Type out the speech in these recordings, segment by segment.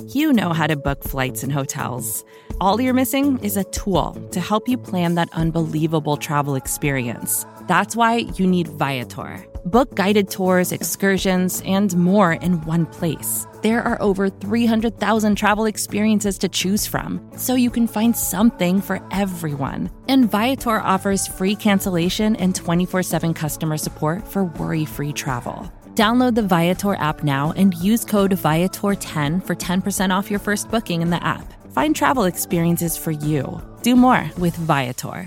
You know how to book flights and hotels. All you're missing is a tool to help you plan that unbelievable travel experience. That's why you need Viator. Book guided tours, excursions, and more in one place. There are over 300,000 travel experiences to choose from, so you can find something for everyone. And Viator offers free cancellation and 24/7 customer support for worry-free travel. Download the Viator app now and use code Viator10 for 10% off your first booking in the app. Find travel experiences for you. Do more with Viator.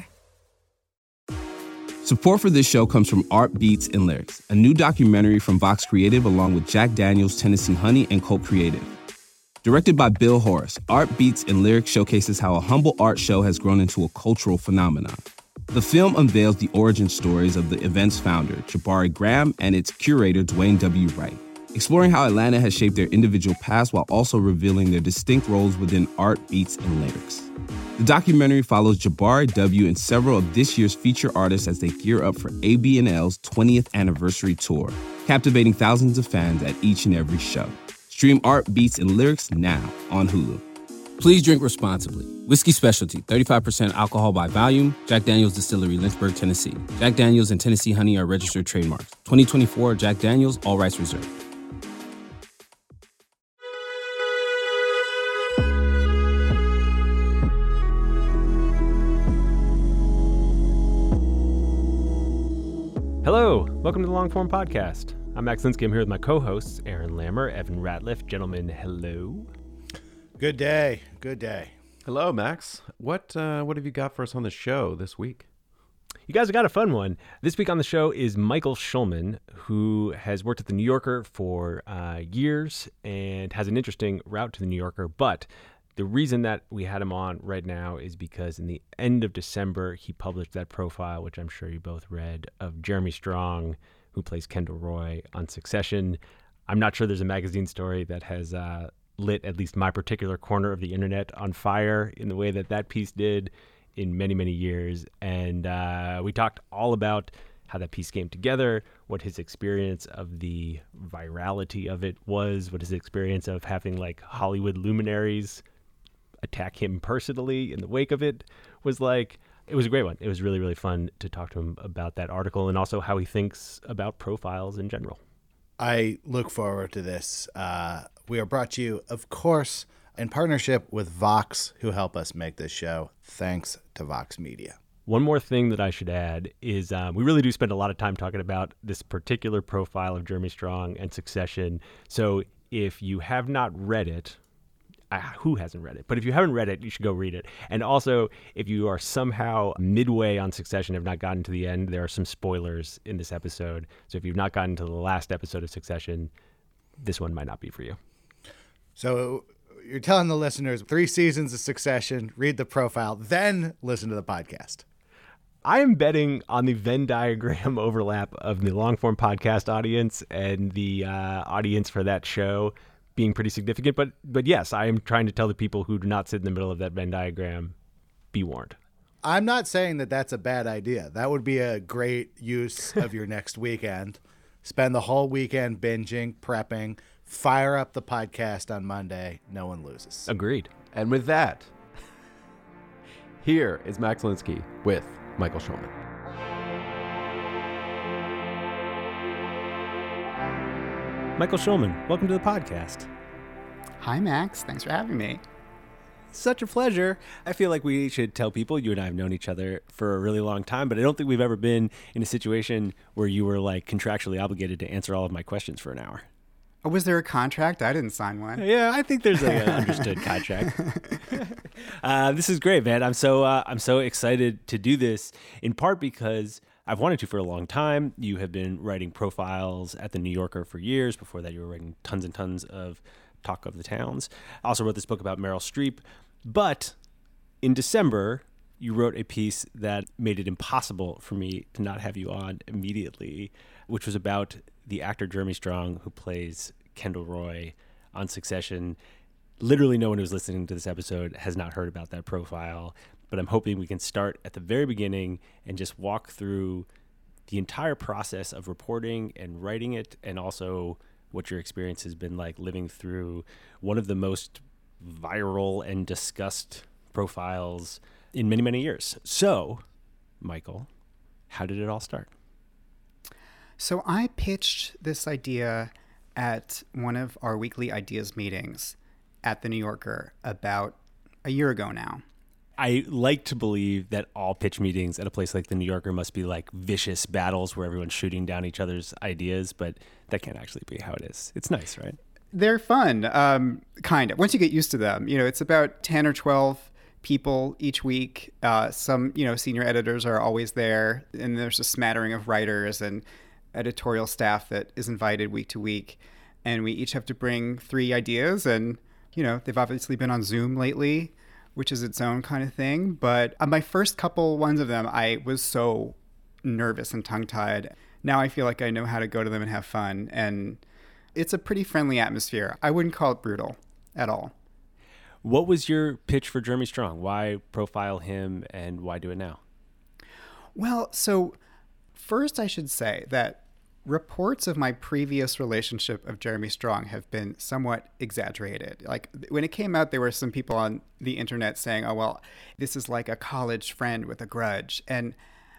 Support for this show comes from Art Beats and Lyrics, a new documentary from Vox Creative along with Jack Daniels, Tennessee Honey, and Cult Creative. Directed by Bill Horace, Art Beats and Lyrics showcases how a humble art show has grown into a cultural phenomenon. The film unveils the origin stories of the event's founder, Jabari Graham, and its curator, Dwayne W. Wright, exploring how Atlanta has shaped their individual paths while also revealing their distinct roles within Art Beats and Lyrics. The documentary follows Jabari W. and several of this year's feature artists as they gear up for AB&L's 20th anniversary tour, captivating thousands of fans at each and every show. Stream Art Beats and Lyrics now on Hulu. Please drink responsibly. Whiskey Specialty, 35% alcohol by volume. Jack Daniels Distillery, Lynchburg, Tennessee. Jack Daniels and Tennessee Honey are registered trademarks. 2024 Jack Daniels, all rights reserved. Hello, welcome to the Longform Podcast. I'm Max Linsky. I'm here with my co-hosts, Aaron Lammer, Evan Ratliff. Gentlemen, hello. Good day. Good day. Hello, Max. What have you got for us on the show this week? You guys have got a fun one. This week on the show is Michael Schulman, who has worked at The New Yorker for years and has an interesting route to The New Yorker. But the reason that we had him on right now is because in the end of December, he published that profile, which I'm sure you both read, of Jeremy Strong, who plays Kendall Roy on Succession. I'm not sure there's a magazine story that has lit at least my particular corner of the internet on fire in the way that that piece did in many, many years. And we talked all about how that piece came together, what his experience of the virality of it was, what his experience of having like Hollywood luminaries attack him personally in the wake of it was like. It was a great one. It was really, really fun to talk to him about that article and also how he thinks about profiles in general. I look forward to this. We are brought to you, of course, in partnership with Vox, who help us make this show. Thanks to Vox Media. One more thing that I should add is we really do spend a lot of time talking about this particular profile of Jeremy Strong and Succession. So if you have not read it, who hasn't read it? But if you haven't read it, you should go read it. And also, if you are somehow midway on Succession, have not gotten to the end, there are some spoilers in this episode. So if you've not gotten to the last episode of Succession, this one might not be for you. So you're telling the listeners 3 seasons of Succession, read the profile, then listen to the podcast. I am betting on the Venn diagram overlap of the Longform Podcast audience and the audience for that show being pretty significant. But yes, I am trying to tell the people who do not sit in the middle of that Venn diagram, be warned. I'm not saying that that's a bad idea. That would be a great use of your next weekend. Spend the whole weekend binging, prepping, fire up the podcast on Monday. No one loses. Agreed. And with that, here is Max Linsky with Michael Schulman. Michael Schulman, welcome to the podcast. Hi, Max. Thanks for having me. Such a pleasure. I feel like we should tell people you and I have known each other for a really long time, but I don't think we've ever been in a situation where you were like contractually obligated to answer all of my questions for an hour. Oh, was there a contract? I didn't sign one. Yeah, I think there's an understood contract. This is great, man. I'm so excited to do this, in part because I've wanted to for a long time. You have been writing profiles at The New Yorker for years. Before that, you were writing tons and tons of Talk of the Towns. I also wrote this book about Meryl Streep. But in December, you wrote a piece that made it impossible for me to not have you on immediately, which was about the actor Jeremy Strong, who plays Kendall Roy on Succession. Literally no one who's listening to this episode has not heard about that profile, but I'm hoping we can start at the very beginning and just walk through the entire process of reporting and writing it, and also what your experience has been like living through one of the most viral and discussed profiles in many, many years. So, Michael, how did it all start? So I pitched this idea at one of our weekly ideas meetings at the New Yorker about a year ago now. I like to believe that all pitch meetings at a place like the New Yorker must be like vicious battles where everyone's shooting down each other's ideas, but that can't actually be how it is. It's nice, right? They're fun, kind of. Once you get used to them, it's about 10 or 12 people each week. Some, senior editors are always there, and there's a smattering of writers and editorial staff that is invited week to week. And we each have to bring 3 ideas, and, they've obviously been on Zoom lately, which is its own kind of thing. But on my first couple ones of them, I was so nervous and tongue-tied. Now I feel like I know how to go to them and have fun. And it's a pretty friendly atmosphere. I wouldn't call it brutal at all. What was your pitch for Jeremy Strong? Why profile him and why do it now? Well, so first I should say that reports of my previous relationship of Jeremy Strong have been somewhat exaggerated. Like when it came out, there were some people on the internet saying, oh, well, this is like a college friend with a grudge. And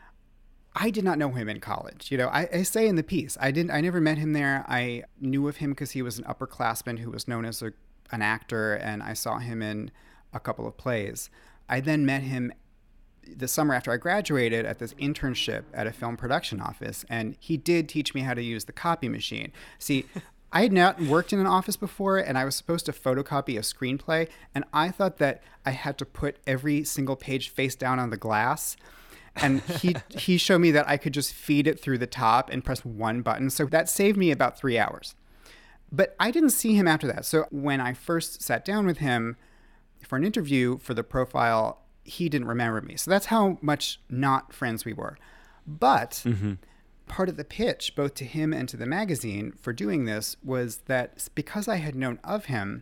I did not know him in college. I say in the piece, I never met him there. I knew of him because he was an upperclassman who was known as an actor, and I saw him in a couple of plays. I then met him the summer after I graduated at this internship at a film production office, and he did teach me how to use the copy machine. See, I had not worked in an office before, and I was supposed to photocopy a screenplay, and I thought that I had to put every single page face down on the glass. And he showed me that I could just feed it through the top and press one button. So that saved me about 3 hours. But I didn't see him after that. So when I first sat down with him for an interview for the profile, he didn't remember me. So that's how much not friends we were. But part of the pitch, both to him and to the magazine for doing this, was that because I had known of him,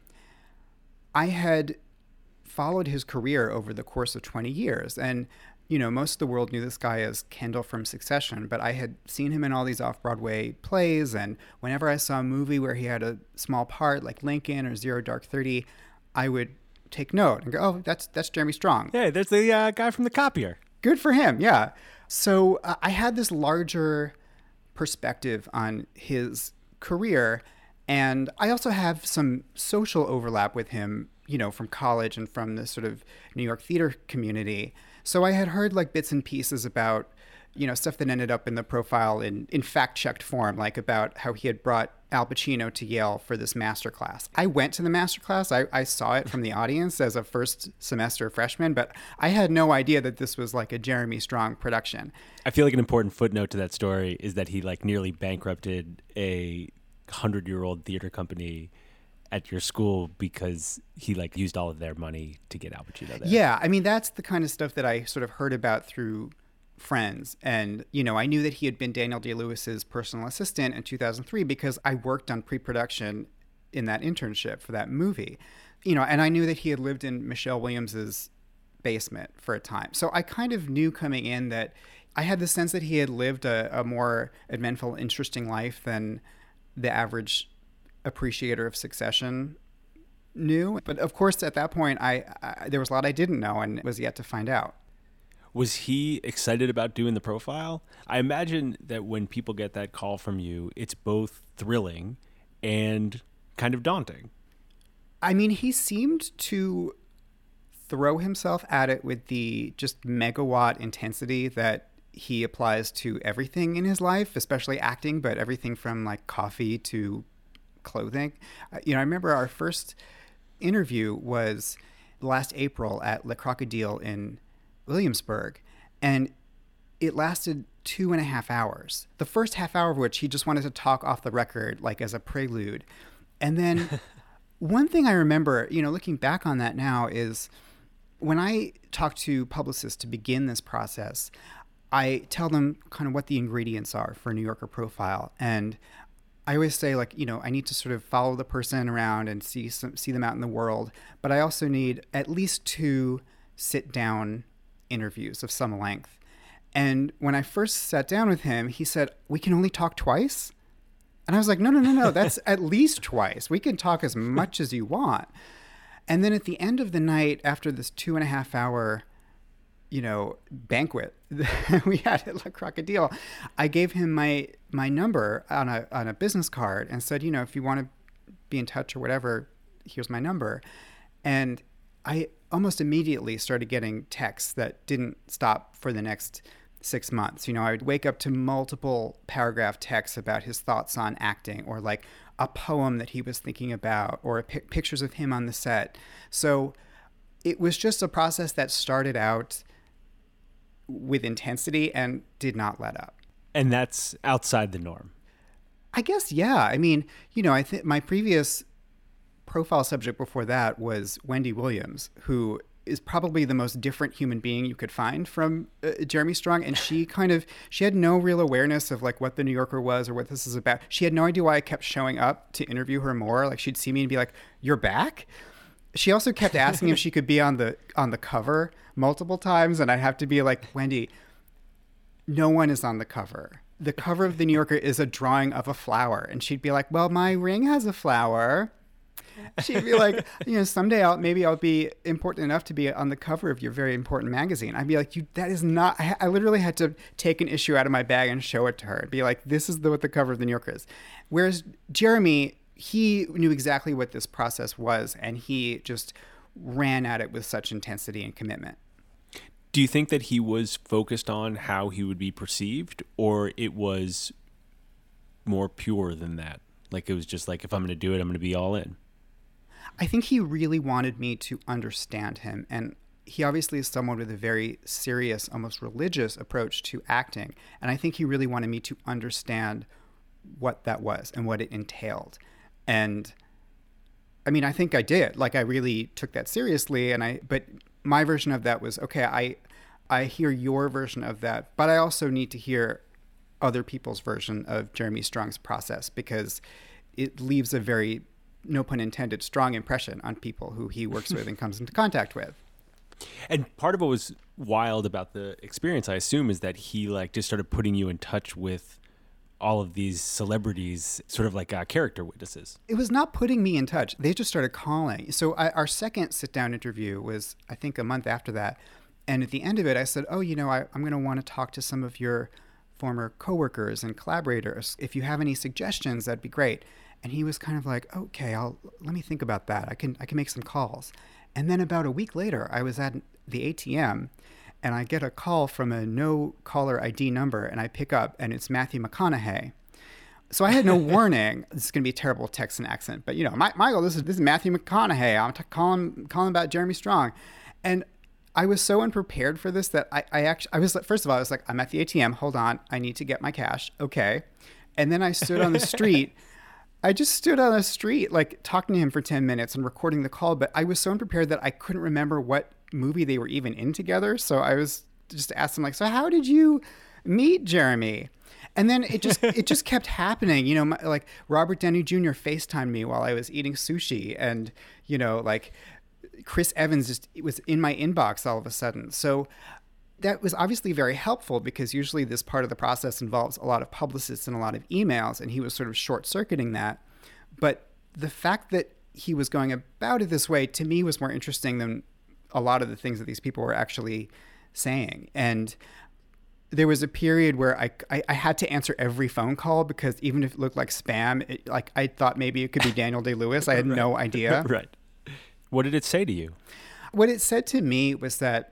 I had followed his career over the course of 20 years. And, most of the world knew this guy as Kendall from Succession, but I had seen him in all these off-Broadway plays. And whenever I saw a movie where he had a small part, like Lincoln or Zero Dark 30, I would take note and go, oh, that's Jeremy Strong. Hey, there's the guy from the copier. Good for him, yeah. So I had this larger perspective on his career, and I also have some social overlap with him, from college and from the sort of New York theater community. So I had heard like bits and pieces about, stuff that ended up in the profile in fact-checked form, like about how he had brought Al Pacino to Yale for this masterclass. I went to the masterclass. I saw it from the audience as a first semester freshman, but I had no idea that this was like a Jeremy Strong production. I feel like an important footnote to that story is that he like nearly bankrupted a 100-year-old theater company at your school because he like used all of their money to get Al Pacino there. Yeah, I mean, that's the kind of stuff that I sort of heard about through friends. And, I knew that he had been Daniel Day-Lewis's personal assistant in 2003 because I worked on pre-production in that internship for that movie. And I knew that he had lived in Michelle Williams's basement for a time. So I kind of knew coming in that I had the sense that he had lived a more eventful, interesting life than the average appreciator of Succession knew. But of course, at that point, there was a lot I didn't know and was yet to find out. Was he excited about doing the profile? I imagine that when people get that call from you, it's both thrilling and kind of daunting. I mean, he seemed to throw himself at it with the just megawatt intensity that he applies to everything in his life, especially acting, but everything from like coffee to clothing. I remember our first interview was last April at Le Crocodile in Williamsburg, and it lasted 2.5 hours. The first half hour of which he just wanted to talk off the record, like as a prelude. And then one thing I remember, looking back on that now, is when I talk to publicists to begin this process, I tell them kind of what the ingredients are for a New Yorker profile. And I always say, like, I need to sort of follow the person around and see them out in the world. But I also need at least 2 sit-down interviews of some length. And when I first sat down with him, he said, we can only talk twice? And I was like, no, that's at least twice. We can talk as much as you want. And then at the end of the night, after this 2.5-hour, banquet we had at La Crocodile, I gave him my number on a business card and said, if you want to be in touch or whatever, here's my number. And I almost immediately started getting texts that didn't stop for the next 6 months. I would wake up to multiple paragraph texts about his thoughts on acting, or like a poem that he was thinking about, or pictures of him on the set. So it was just a process that started out with intensity and did not let up. And that's outside the norm. I guess, yeah. I mean, I think my previous profile subject before that was Wendy Williams, who is probably the most different human being you could find from Jeremy Strong. And she had no real awareness of like what the New Yorker was or what this is about. She had no idea why I kept showing up to interview her more. Like, she'd see me and be like, "You're back?" She also kept asking if she could be on the cover multiple times. And I'd have to be like, "Wendy, no one is on the cover. The cover of the New Yorker is a drawing of a flower." And she'd be like, "Well, my ring has a flower." She'd be like, "Someday I'll be important enough to be on the cover of your very important magazine." I'd be like, that is not, I literally had to take an issue out of my bag and show it to her and be like, "This is what the cover of the New Yorker is." Whereas Jeremy, he knew exactly what this process was, and he just ran at it with such intensity and commitment. Do you think that he was focused on how he would be perceived, or it was more pure than that? Like, it was just like, if I'm going to do it, I'm going to be all in. I think he really wanted me to understand him. And he obviously is someone with a very serious, almost religious approach to acting. And I think he really wanted me to understand what that was and what it entailed. And I mean, I think I did. Like, I really took that seriously. But my version of that was, okay, I hear your version of that, but I also need to hear other people's version of Jeremy Strong's process, because it leaves a very, no pun intended, strong impression on people who he works with and comes into contact with. And part of what was wild about the experience, I assume, is that he just started putting you in touch with all of these celebrities, sort of like character witnesses. It was not putting me in touch. They just started calling. So our second sit-down interview was, I think, a month after that. And at the end of it, I said, "Oh, I'm going to want to talk to some of your former coworkers and collaborators. If you have any suggestions, that'd be great." And he was kind of like, "Okay, let me think about that. I can make some calls." And then about a week later, I was at the ATM, and I get a call from a no caller ID number, and I pick up, and it's Matthew McConaughey. So I had no warning. This is going to be a terrible Texan accent, but Michael, this is Matthew McConaughey. I'm calling about Jeremy Strong. And I was so unprepared for this that I was like, first of all, I was like, "I'm at the ATM. Hold on. I need to get my cash." Okay. And then I stood on the street. I just stood on the street, like, talking to him for 10 minutes and recording the call. But I was so unprepared that I couldn't remember what movie they were even in together. So I was just asked him, like, "So how did you meet Jeremy?" And then it just kept happening. Like, Robert Downey Jr. FaceTimed me while I was eating sushi. And, like, Chris Evans just was in my inbox all of a sudden. So that was obviously very helpful, because usually this part of the process involves a lot of publicists and a lot of emails, and he was sort of short-circuiting that. But the fact that he was going about it this way, to me, was more interesting than a lot of the things that these people were actually saying. And there was a period where I had to answer every phone call, because even if it looked like spam, I thought maybe it could be Daniel Day-Lewis. I had no idea. Right. What did it say to you? What it said to me was that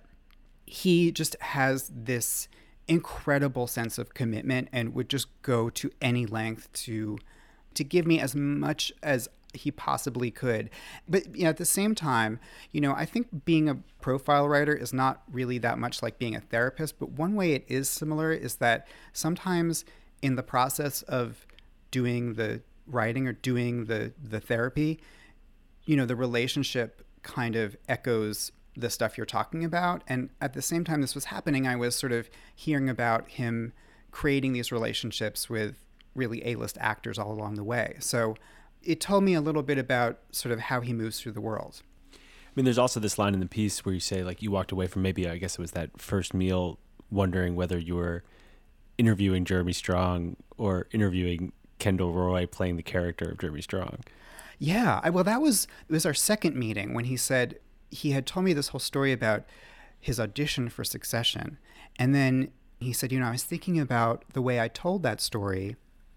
he just has this incredible sense of commitment and would just go to any length to give me as much as he possibly could. But at the same time, I think being a profile writer is not really that much like being a therapist. But one way it is similar is that sometimes in the process of doing the writing or doing the therapy, the relationship kind of echoes the stuff you're talking about. And at the same time this was happening, I was sort of hearing about him creating these relationships with really A-list actors all along the way. So it told me a little bit about sort of how he moves through the world. I mean, there's also this line in the piece where you say, like, you walked away from maybe, I guess it was that first meal, wondering whether you were interviewing Jeremy Strong or interviewing Kendall Roy playing the character of Jeremy Strong. Yeah. It was our second meeting when he said he had told me this whole story about his audition for Succession. And then he said, I was thinking about the way I told that story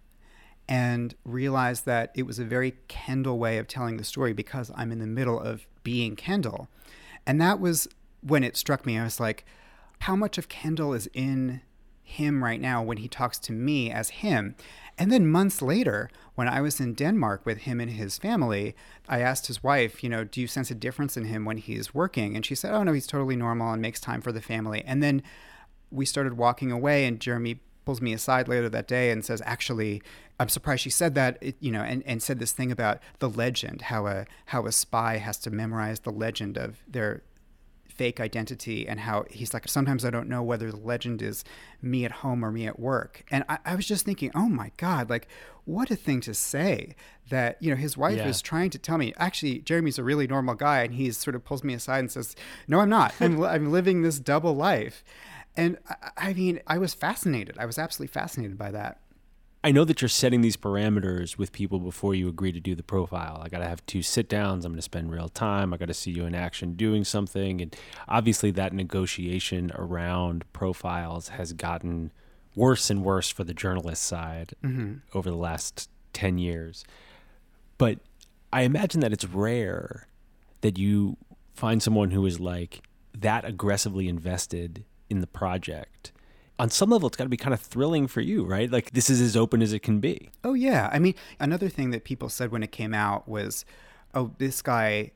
and realized that it was a very Kendall way of telling the story because I'm in the middle of being Kendall. And that was when it struck me. I was like, how much of Kendall is in him right now when he talks to me as him? And then months later, when I was in Denmark with him and his family, I asked his wife, do you sense a difference in him when he's working? And she said, oh, no, he's totally normal and makes time for the family. And then we started walking away, and Jeremy pulls me aside later that day and says, actually, I'm surprised she said that, and said this thing about the legend, how a spy has to memorize the legend of their fake identity, and how he's like, sometimes I don't know whether the legend is me at home or me at work. And I was just thinking, oh my God, like what a thing to say, that, his wife is trying to tell me, actually, Jeremy's a really normal guy. And he sort of pulls me aside and says, no, I'm not. I'm living this double life. And I mean, I was fascinated. I was absolutely fascinated by that. I know that you're setting these parameters with people before you agree to do the profile. I got to have 2 sit downs. I'm going to spend real time. I got to see you in action doing something. And obviously that negotiation around profiles has gotten worse and worse for the journalist side over the last 10 years. But I imagine that it's rare that you find someone who is like that aggressively invested in the project. On some level, it's got to be kind of thrilling for you, right? Like, this is as open as it can be. Oh, yeah. I mean, another thing that people said when it came out was, oh, this guy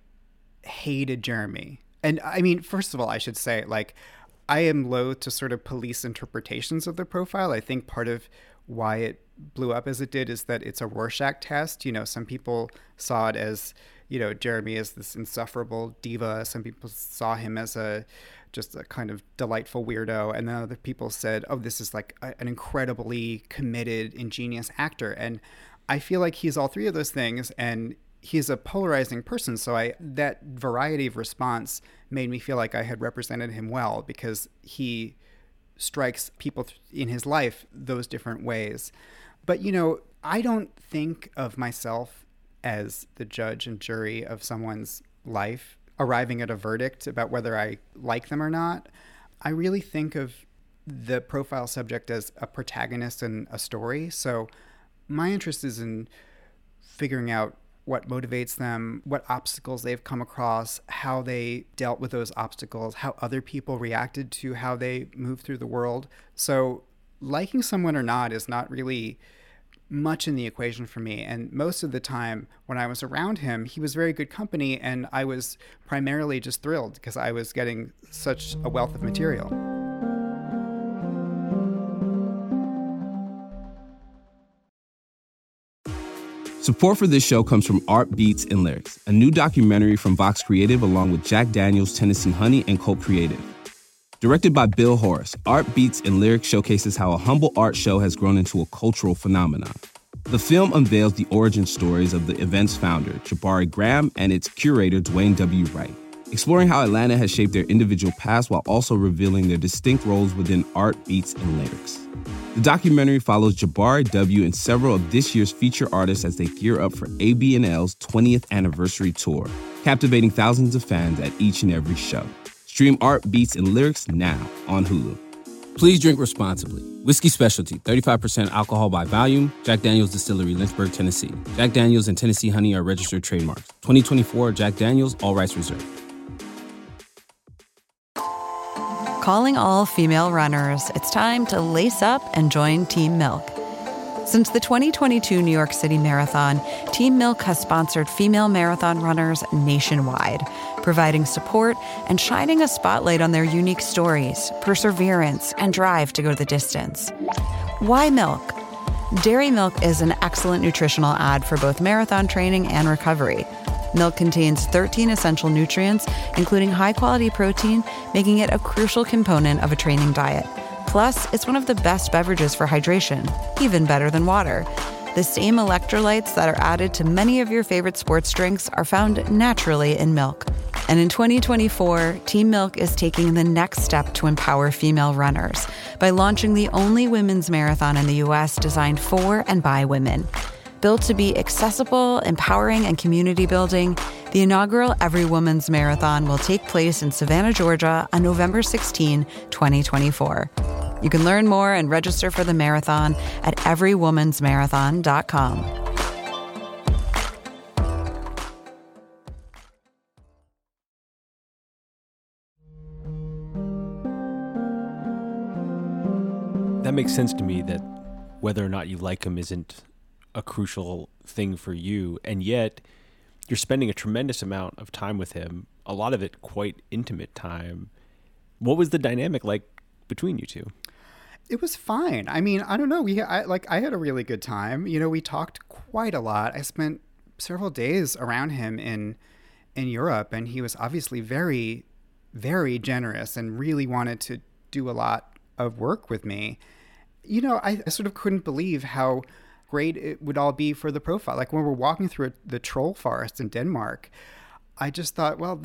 hated Jeremy. And I mean, first of all, I should say, like, I am loath to sort of police interpretations of the profile. I think part of why it blew up as it did is that it's a Rorschach test. Some people saw it as, Jeremy as this insufferable diva. Some people saw him as just a kind of delightful weirdo. And then other people said, oh, this is like an incredibly committed, ingenious actor. And I feel like he's all 3 of those things, and he's a polarizing person. So that variety of response made me feel like I had represented him well, because he strikes people in his life those different ways. But, I don't think of myself as the judge and jury of someone's life, arriving at a verdict about whether I like them or not. I really think of the profile subject as a protagonist in a story. So my interest is in figuring out what motivates them, what obstacles they've come across, how they dealt with those obstacles, how other people reacted to how they move through the world. So liking someone or not is not really much in the equation for me. And most of the time when I was around him, he was very good company, and I was primarily just thrilled because I was getting such a wealth of material. Support for this show comes from Art Beats and Lyrics, a new documentary from Vox Creative along with Jack Daniels, Tennessee Honey, and Colt Creative. Directed by Bill Horace, Art Beats and Lyrics showcases how a humble art show has grown into a cultural phenomenon. The film unveils the origin stories of the event's founder, Jabari Graham, and its curator, Dwayne W. Wright, exploring how Atlanta has shaped their individual paths while also revealing their distinct roles within Art Beats and Lyrics. The documentary follows Jabari W. and several of this year's feature artists as they gear up for AB&L's 20th anniversary tour, captivating thousands of fans at each and every show. Stream Art Beats and Lyrics now on Hulu. Please drink responsibly. Whiskey Specialty, 35% alcohol by volume. Jack Daniel's Distillery, Lynchburg, Tennessee. Jack Daniel's and Tennessee Honey are registered trademarks. 2024 Jack Daniel's, all rights reserved. Calling all female runners, it's time to lace up and join Team Milk. Since the 2022 New York City Marathon, Team Milk has sponsored female marathon runners nationwide, providing support and shining a spotlight on their unique stories, perseverance, and drive to go the distance. Why milk? Dairy milk is an excellent nutritional add for both marathon training and recovery. Milk contains 13 essential nutrients, including high-quality protein, making it a crucial component of a training diet. Plus, it's one of the best beverages for hydration, even better than water. The same electrolytes that are added to many of your favorite sports drinks are found naturally in milk. And in 2024, Team Milk is taking the next step to empower female runners by launching the only women's marathon in the U.S. designed for and by women. Built to be accessible, empowering, and community building, the inaugural Every Woman's Marathon will take place in Savannah, Georgia on November 16, 2024. You can learn more and register for the marathon at everywomansmarathon.com. That makes sense to me, that whether or not you like him isn't a crucial thing for you, and yet you're spending a tremendous amount of time with him, a lot of it quite intimate time. What was the dynamic like between you two? It was fine. I mean, I don't know. I had a really good time. You know, we talked quite a lot. I spent several days around him in Europe, and he was obviously very, very generous and really wanted to do a lot of work with me. You know, I sort of couldn't believe how great it would all be for the profile. Like when we're walking through the troll forest in Denmark, I just thought, well,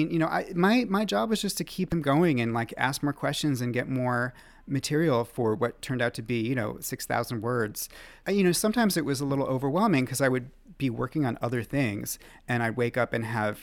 my job was just to keep him going and like ask more questions and get more material for what turned out to be, 6,000 words. Sometimes it was a little overwhelming because I would be working on other things and I'd wake up and have,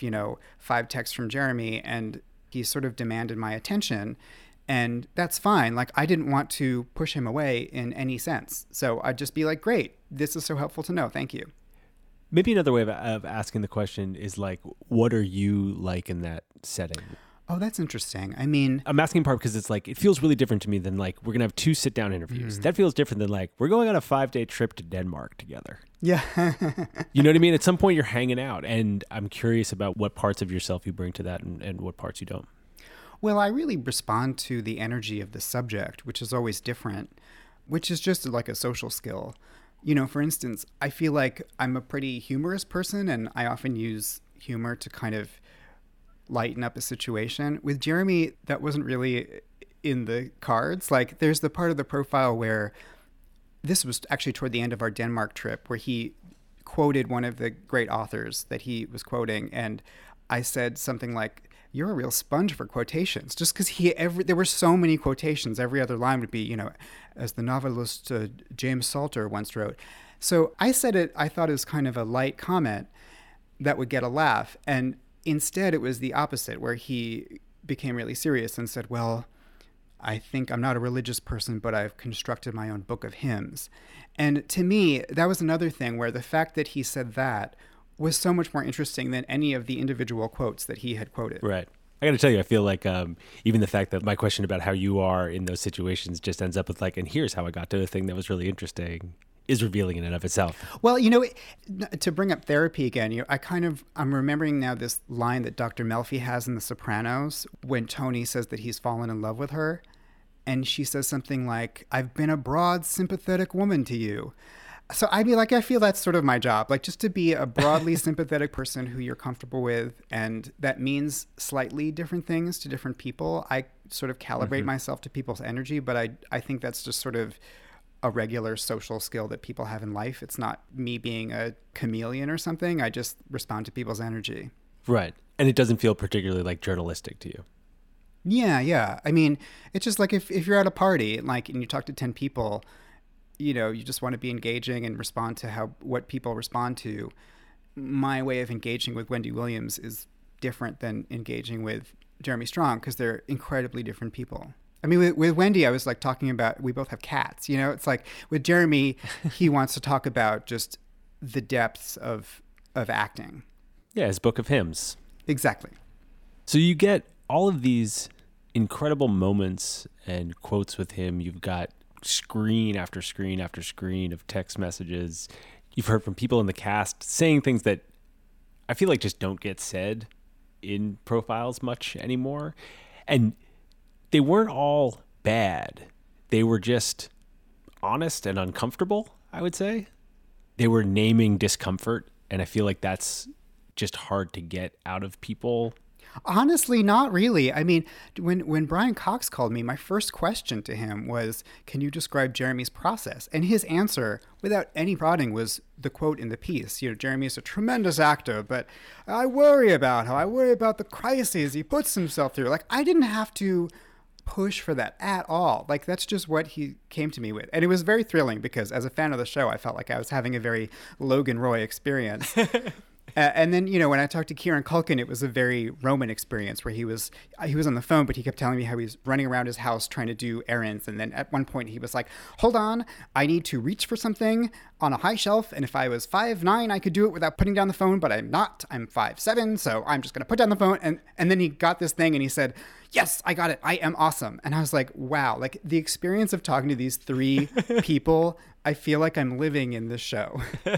5 texts from Jeremy, and he sort of demanded my attention. And that's fine. Like, I didn't want to push him away in any sense. So I'd just be like, great, this is so helpful to know. Thank you. Maybe another way of asking the question is like, what are you like in that setting? Oh, that's interesting. I mean, I'm asking in part because it's like, it feels really different to me than like, we're going to have 2 sit-down interviews. That feels different than like, we're going on a 5-day trip to Denmark together. Yeah. You know what I mean? At some point you're hanging out, and I'm curious about what parts of yourself you bring to that and what parts you don't. Well, I really respond to the energy of the subject, which is always different, which is just like a social skill. For instance, I feel like I'm a pretty humorous person, and I often use humor to kind of lighten up a situation. With Jeremy, that wasn't really in the cards. Like, there's the part of the profile where this was actually toward the end of our Denmark trip, where he quoted one of the great authors that he was quoting, and I said something like, "You're a real sponge for quotations," just because there were so many quotations. Every other line would be, as the novelist James Salter once wrote. So I said it, I thought it was kind of a light comment that would get a laugh. And instead it was the opposite, where he became really serious and said, well, I think I'm not a religious person, but I've constructed my own book of hymns. And to me, that was another thing where the fact that he said that was so much more interesting than any of the individual quotes that he had quoted. Right. I got to tell you, I feel like even the fact that my question about how you are in those situations just ends up with like, and here's how I got to a thing that was really interesting, is revealing in and of itself. Well, to bring up therapy again, I'm remembering now this line that Dr. Melfi has in The Sopranos when Tony says that he's fallen in love with her. And she says something like, "I've been a broad, sympathetic woman to you." So I feel that's sort of my job, like just to be a broadly sympathetic person who you're comfortable with. And that means slightly different things to different people. I sort of calibrate myself to people's energy, but I think that's just sort of a regular social skill that people have in life. It's not me being a chameleon or something. I just respond to people's energy. Right. And it doesn't feel particularly like journalistic to you. Yeah. I mean, it's just like if you're at a party and you talk to 10 people, you just want to be engaging and respond to what people respond to. My way of engaging with Wendy Williams is different than engaging with Jeremy Strong because they're incredibly different people. I mean, with Wendy, I was like talking about, we both have cats, it's like with Jeremy, he wants to talk about just the depths of acting. Yeah, his book of hymns. Exactly. So you get all of these incredible moments and quotes with him. You've got screen after screen after screen of text messages. You've heard from people in the cast saying things that I feel like just don't get said in profiles much anymore. And they weren't all bad. They were just honest and uncomfortable, I would say. They were naming discomfort, and I feel like that's just hard to get out of people. Honestly, not really. I mean, when Brian Cox called me, my first question to him was, "Can you describe Jeremy's process?" And his answer, without any prodding, was the quote in the piece. Jeremy is a tremendous actor, but I worry about the crises he puts himself through. Like, I didn't have to push for that at all. Like, that's just what he came to me with. And it was very thrilling because as a fan of the show, I felt like I was having a very Logan Roy experience. And then, when I talked to Kieran Culkin, it was a very Roman experience where he was on the phone, but he kept telling me how he was running around his house trying to do errands. And then at one point he was like, hold on, I need to reach for something on a high shelf. And if I was 5'9", I could do it without putting down the phone, but I'm not. I'm 5'7", so I'm just going to put down the phone. And then he got this thing and he said, yes, I got it. I am awesome. And I was like, wow, like the experience of talking to these three people, I feel like I'm living in this show.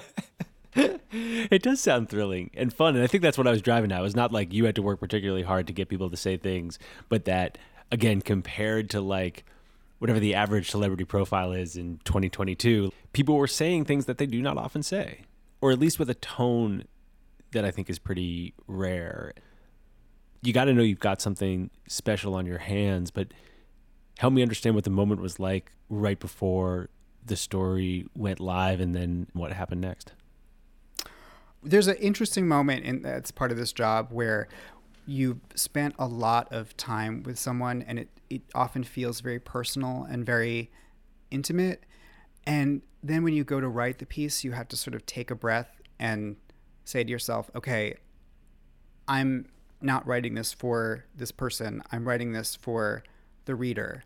It does sound thrilling and fun. And I think that's what I was driving at. It was not like you had to work particularly hard to get people to say things, but that, again, compared to like whatever the average celebrity profile is in 2022, people were saying things that they do not often say, or at least with a tone that I think is pretty rare. You got to know you've got something special on your hands, but help me understand what the moment was like right before the story went live and then what happened next. There's an interesting moment that's part of this job where you spent a lot of time with someone and it often feels very personal and very intimate. And then when you go to write the piece, you have to sort of take a breath and say to yourself, okay, I'm not writing this for this person. I'm writing this for the reader.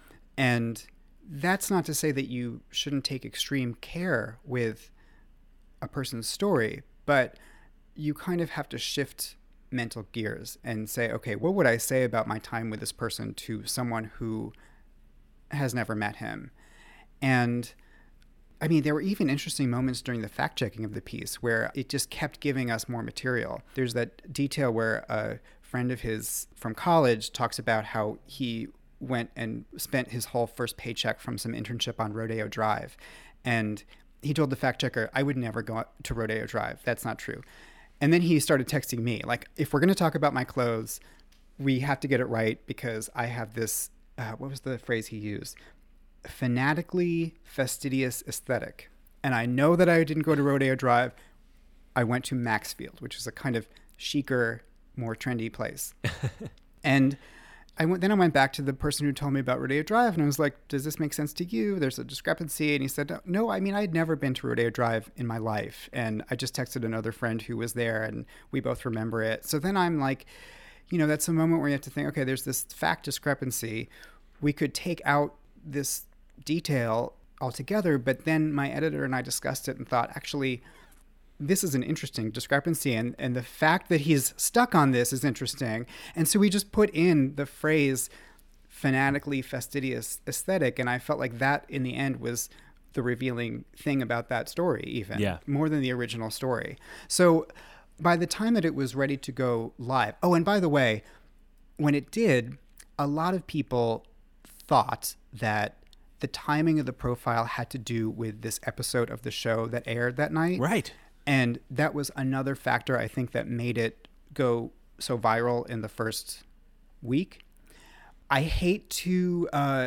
And that's not to say that you shouldn't take extreme care with a person's story, but you kind of have to shift mental gears and say, okay, what would I say about my time with this person to someone who has never met him? And I mean, there were even interesting moments during the fact-checking of the piece where it just kept giving us more material. There's that detail where a friend of his from college talks about how he went and spent his whole first paycheck from some internship on Rodeo Drive. And he told the fact checker, I would never go to Rodeo Drive. That's not true. And then he started texting me, like, if we're going to talk about my clothes, we have to get it right because I have this, what was the phrase he used? Fanatically fastidious aesthetic. And I know that I didn't go to Rodeo Drive. I went to Maxfield, which is a kind of chicer, more trendy place. And I went back to the person who told me about Rodeo Drive and I was like, does this make sense to you? There's a discrepancy. And he said, no, I mean, I had never been to Rodeo Drive in my life. And I just texted another friend who was there and we both remember it. So then I'm like, that's a moment where you have to think, okay, there's this fact discrepancy. We could take out this detail altogether, but then my editor and I discussed it and thought, actually, this is an interesting discrepancy, and the fact that he's stuck on this is interesting. And so we just put in the phrase fanatically fastidious aesthetic, and I felt like that in the end was the revealing thing about that story, even more than the original story. So by the time that it was ready to go live, oh, and by the way, when it did, a lot of people thought that the timing of the profile had to do with this episode of the show that aired that night. Right. And that was another factor, I think, that made it go so viral in the first week. I hate to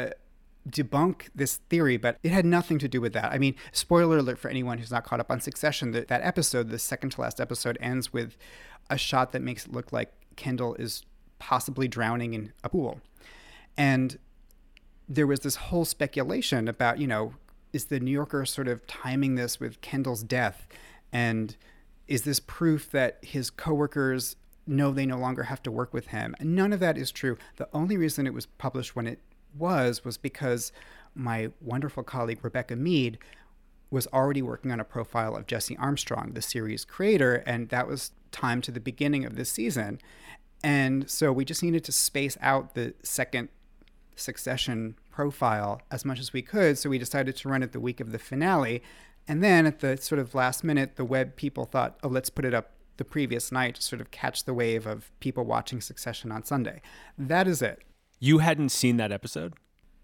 debunk this theory, but it had nothing to do with that. I mean, spoiler alert for anyone who's not caught up on Succession, that episode, the second to last episode, ends with a shot that makes it look like Kendall is possibly drowning in a pool. And there was this whole speculation about, is the New Yorker sort of timing this with Kendall's death? And is this proof that his coworkers know they no longer have to work with him? And none of that is true. The only reason it was published when it was because my wonderful colleague, Rebecca Mead, was already working on a profile of Jesse Armstrong, the series creator, and that was timed to the beginning of this season. And so we just needed to space out the second Succession profile as much as we could. So we decided to run it the week of the finale. And then at the sort of last minute, the web people thought, oh, let's put it up the previous night to sort of catch the wave of people watching Succession on Sunday. That is it. You hadn't seen that episode?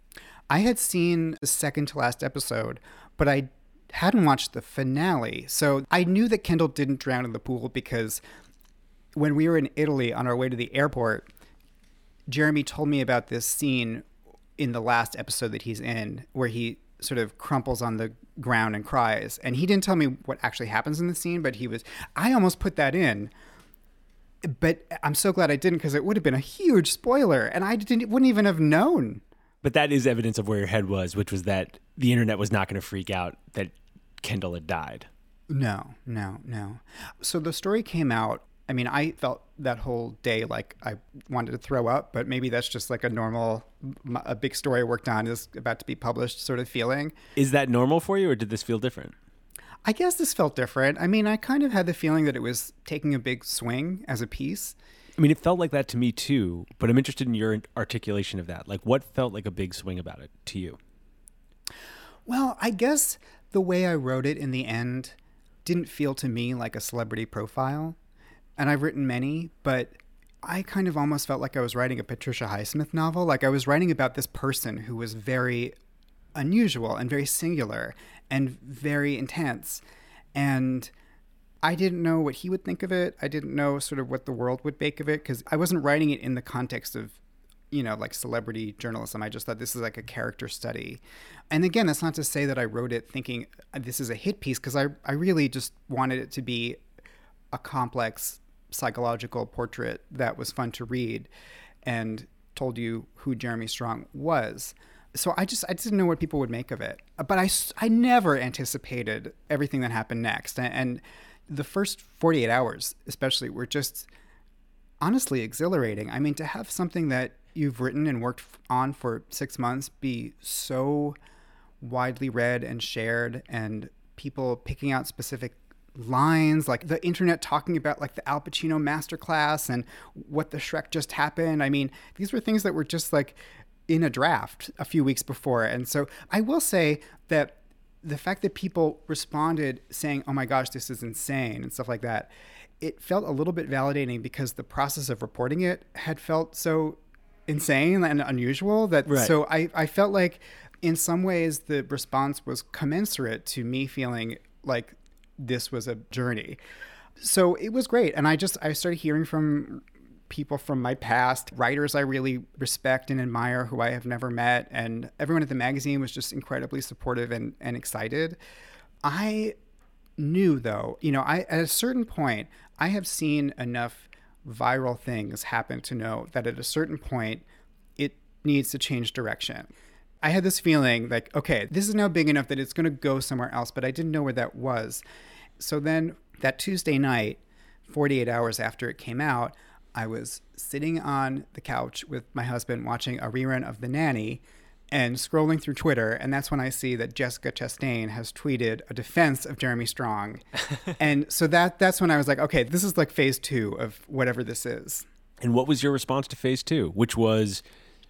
I had seen the second to last episode, but I hadn't watched the finale. So I knew that Kendall didn't drown in the pool because when we were in Italy on our way to the airport, Jeremy told me about this scene in the last episode that he's in where he sort of crumples on the ground and cries. And he didn't tell me what actually happens in the scene, but I almost put that in But I'm so glad I didn't, because it would have been a huge spoiler, and wouldn't even have known. But that is evidence of where your head was, which was that the internet was not going to freak out that Kendall had died. No. So the story came out. I mean, I felt that whole day like I wanted to throw up, but maybe that's just like a big story I worked on is about to be published sort of feeling. Is that normal for you, or did this feel different? I guess this felt different. I mean, I kind of had the feeling that it was taking a big swing as a piece. I mean, it felt like that to me too, but I'm interested in your articulation of that. Like, what felt like a big swing about it to you? Well, I guess the way I wrote it in the end didn't feel to me like a celebrity profile. And I've written many, but I kind of almost felt like I was writing a Patricia Highsmith novel. Like I was writing about this person who was very unusual and very singular and very intense. And I didn't know what he would think of it. I didn't know sort of what the world would make of it, because I wasn't writing it in the context of, like celebrity journalism. I just thought this is like a character study. And again, that's not to say that I wrote it thinking this is a hit piece, because I really just wanted it to be a complex psychological portrait that was fun to read and told you who Jeremy Strong was. So I didn't know what people would make of it. But I never anticipated everything that happened next. And the first 48 hours especially were just honestly exhilarating. I mean, to have something that you've written and worked on for 6 months be so widely read and shared, and people picking out specific lines, like the internet talking about like the Al Pacino masterclass and what the Shrek just happened. I mean, these were things that were just like in a draft a few weeks before. And so I will say that the fact that people responded saying, oh my gosh, this is insane and stuff like that, it felt a little bit validating, because the process of reporting it had felt so insane and unusual that right. So I felt like in some ways the response was commensurate to me feeling like this was a journey. So it was great. And I started hearing from people from my past, writers I really respect and admire who I have never met. And everyone at the magazine was just incredibly supportive and excited. I knew though, at a certain point, I have seen enough viral things happen to know that at a certain point, it needs to change direction. I had this feeling like, okay, this is now big enough that it's going to go somewhere else, but I didn't know where that was. So then that Tuesday night, 48 hours after it came out, I was sitting on the couch with my husband watching a rerun of The Nanny and scrolling through Twitter. And that's when I see that Jessica Chastain has tweeted a defense of Jeremy Strong. And so that's when I was like, okay, this is like phase 2 of whatever this is. And what was your response to phase 2, which was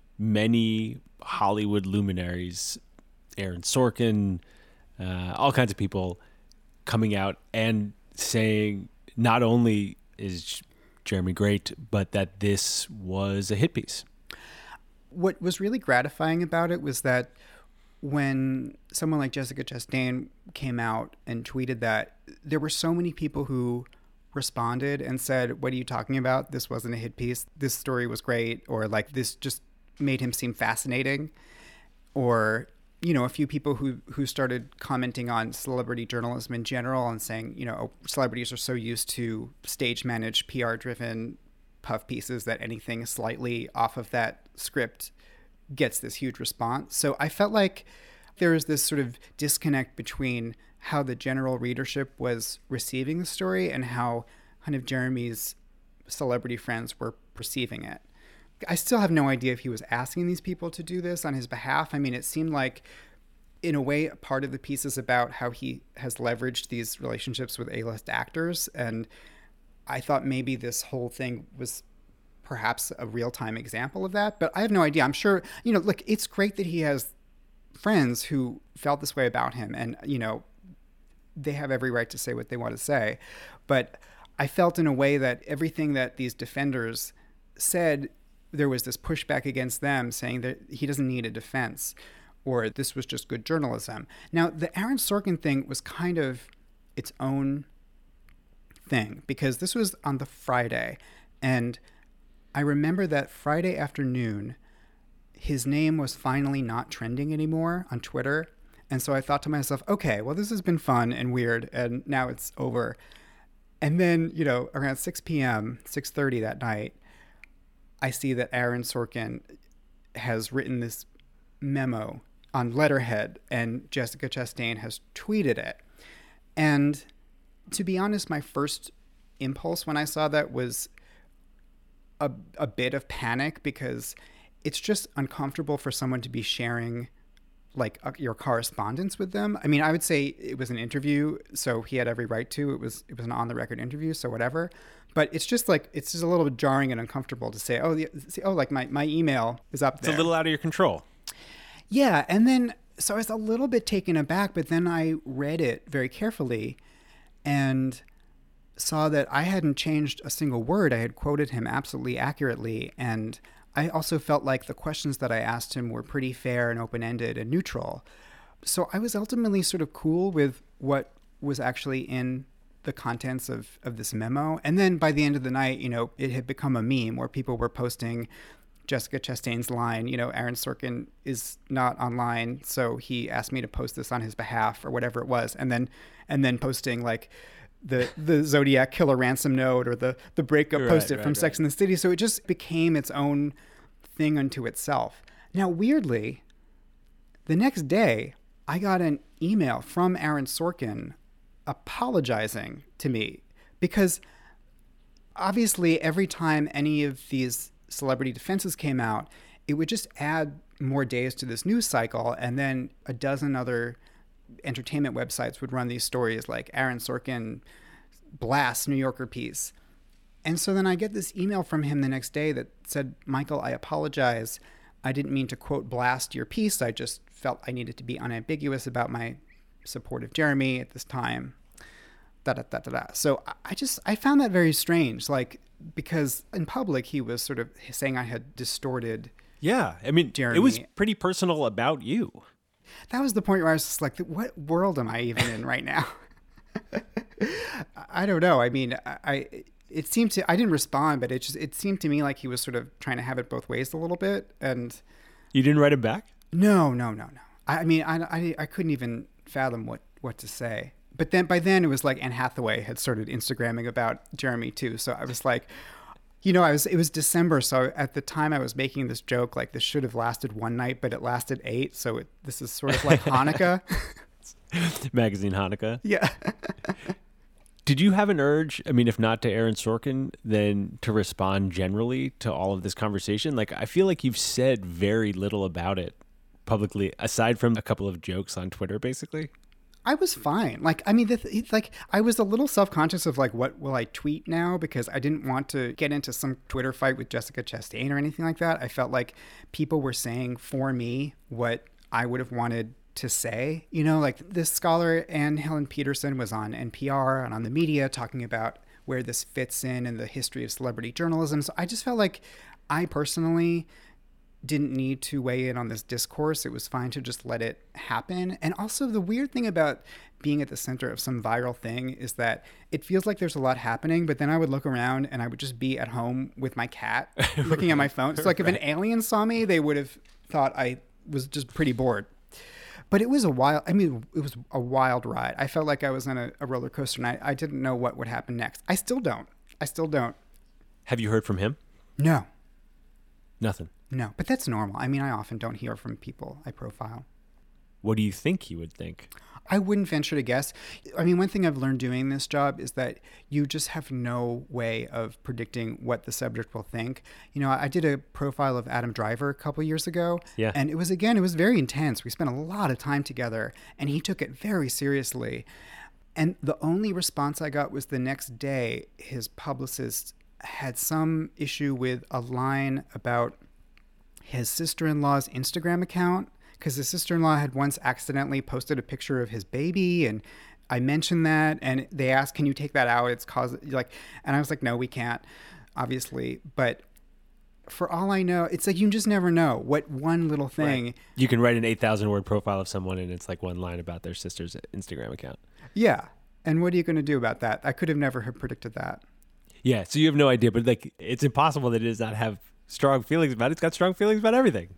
many Hollywood luminaries, Aaron Sorkin, all kinds of people coming out and saying not only is Jeremy great, but that this was a hit piece? What was really gratifying about it was that when someone like Jessica Chastain came out and tweeted that, there were so many people who responded and said, what are you talking about? This wasn't a hit piece. This story was great. Or like, this just made him seem fascinating. Or, a few people who started commenting on celebrity journalism in general and saying, celebrities are so used to stage managed, PR driven puff pieces that anything slightly off of that script gets this huge response. So I felt like there was this sort of disconnect between how the general readership was receiving the story and how kind of Jeremy's celebrity friends were perceiving it. I still have no idea if he was asking these people to do this on his behalf. I mean, it seemed like, in a way, part of the piece is about how he has leveraged these relationships with A-list actors. And I thought maybe this whole thing was perhaps a real-time example of that. But I have no idea. I'm sure, look, it's great that he has friends who felt this way about him. And, they have every right to say what they want to say. But I felt in a way that everything that these defenders said, there was this pushback against them saying that he doesn't need a defense or this was just good journalism. Now, the Aaron Sorkin thing was kind of its own thing because this was on the Friday. And I remember that Friday afternoon, his name was finally not trending anymore on Twitter. And so I thought to myself, okay, well, this has been fun and weird and now it's over. And then, around 6 p.m., 6:30 that night, I see that Aaron Sorkin has written this memo on letterhead and Jessica Chastain has tweeted it. And to be honest, my first impulse when I saw that was a bit of panic, because it's just uncomfortable for someone to be sharing your correspondence with them. I mean, I would say it was an interview, so he had every right to. It was an on the record interview, so whatever. But it's just a little bit jarring and uncomfortable to say, my email is up there. It's a little out of your control. Yeah, and then so I was a little bit taken aback, but then I read it very carefully and saw that I hadn't changed a single word. I had quoted him absolutely accurately, and I also felt like the questions that I asked him were pretty fair and open-ended and neutral. So I was ultimately sort of cool with what was actually in the contents of this memo. And then by the end of the night, it had become a meme where people were posting Jessica Chastain's line, Aaron Sorkin is not online, so he asked me to post this on his behalf, or whatever it was. And then posting the Zodiac Killer ransom note, or the breakup post-it from Sex and the City. So it just became its own thing unto itself. Now, weirdly, the next day, I got an email from Aaron Sorkin apologizing to me, because obviously every time any of these celebrity defenses came out, it would just add more days to this news cycle, and then a dozen other entertainment websites would run these stories like Aaron Sorkin blasts New Yorker piece. And so then I get this email from him the next day that said, Michael, I apologize. I didn't mean to quote blast your piece. I just felt I needed to be unambiguous about my support of Jeremy at this time. So I found that very strange, because in public he was sort of saying I had distorted. Yeah. I mean, Jeremy. It was pretty personal about you. That was the point where I was just like, what world am I even in right now? I don't know. I mean, I didn't respond, but it seemed to me like he was sort of trying to have it both ways a little bit. And you didn't write him back? No. I mean, I couldn't even fathom what to say. But then by then it was like Anne Hathaway had started Instagramming about Jeremy too. So I was like, it was December. So at the time I was making this joke, like this should have lasted one night, but it lasted 8. So this is sort of like Hanukkah. Magazine Hanukkah. Yeah. Did you have an urge, I mean, if not to Aaron Sorkin, then to respond generally to all of this conversation? I feel like you've said very little about it publicly, aside from a couple of jokes on Twitter, basically. I was fine. I was a little self-conscious of what will I tweet now, because I didn't want to get into some Twitter fight with Jessica Chastain or anything like that. I felt like people were saying for me what I would have wanted to say. This scholar, Anne Helen Peterson, was on NPR and on the media talking about where this fits in the history of celebrity journalism. So I just felt like I personally didn't need to weigh in on this discourse. It was fine to just let it happen. And also the weird thing about being at the center of some viral thing is that it feels like there's a lot happening, but then I would look around and I would just be at home with my cat looking at my phone. So if an alien saw me, they would have thought I was just pretty bored. But it was it was a wild ride. I felt like I was on a roller coaster, and I didn't know what would happen next. I still don't. Have you heard from him? No. Nothing. No, but that's normal. I mean, I often don't hear from people I profile. What do you think he would think? I wouldn't venture to guess. I mean, one thing I've learned doing this job is that you just have no way of predicting what the subject will think. I did a profile of Adam Driver a couple years ago. Yeah. And it was very intense. We spent a lot of time together, and he took it very seriously. And the only response I got was the next day, his publicist had some issue with a line about his sister-in-law's Instagram account, because his sister-in-law had once accidentally posted a picture of his baby, and I mentioned that, and they asked, can you take that out? It's and I was like, no, we can't, obviously. But for all I know, it's you just never know what one little thing. Right. You can write an 8,000 word profile of someone, and it's one line about their sister's Instagram account. Yeah. And what are you going to do about that? I could have never have predicted that. Yeah. So you have no idea, but it's impossible that it does not have strong feelings about it. It's got strong feelings about everything.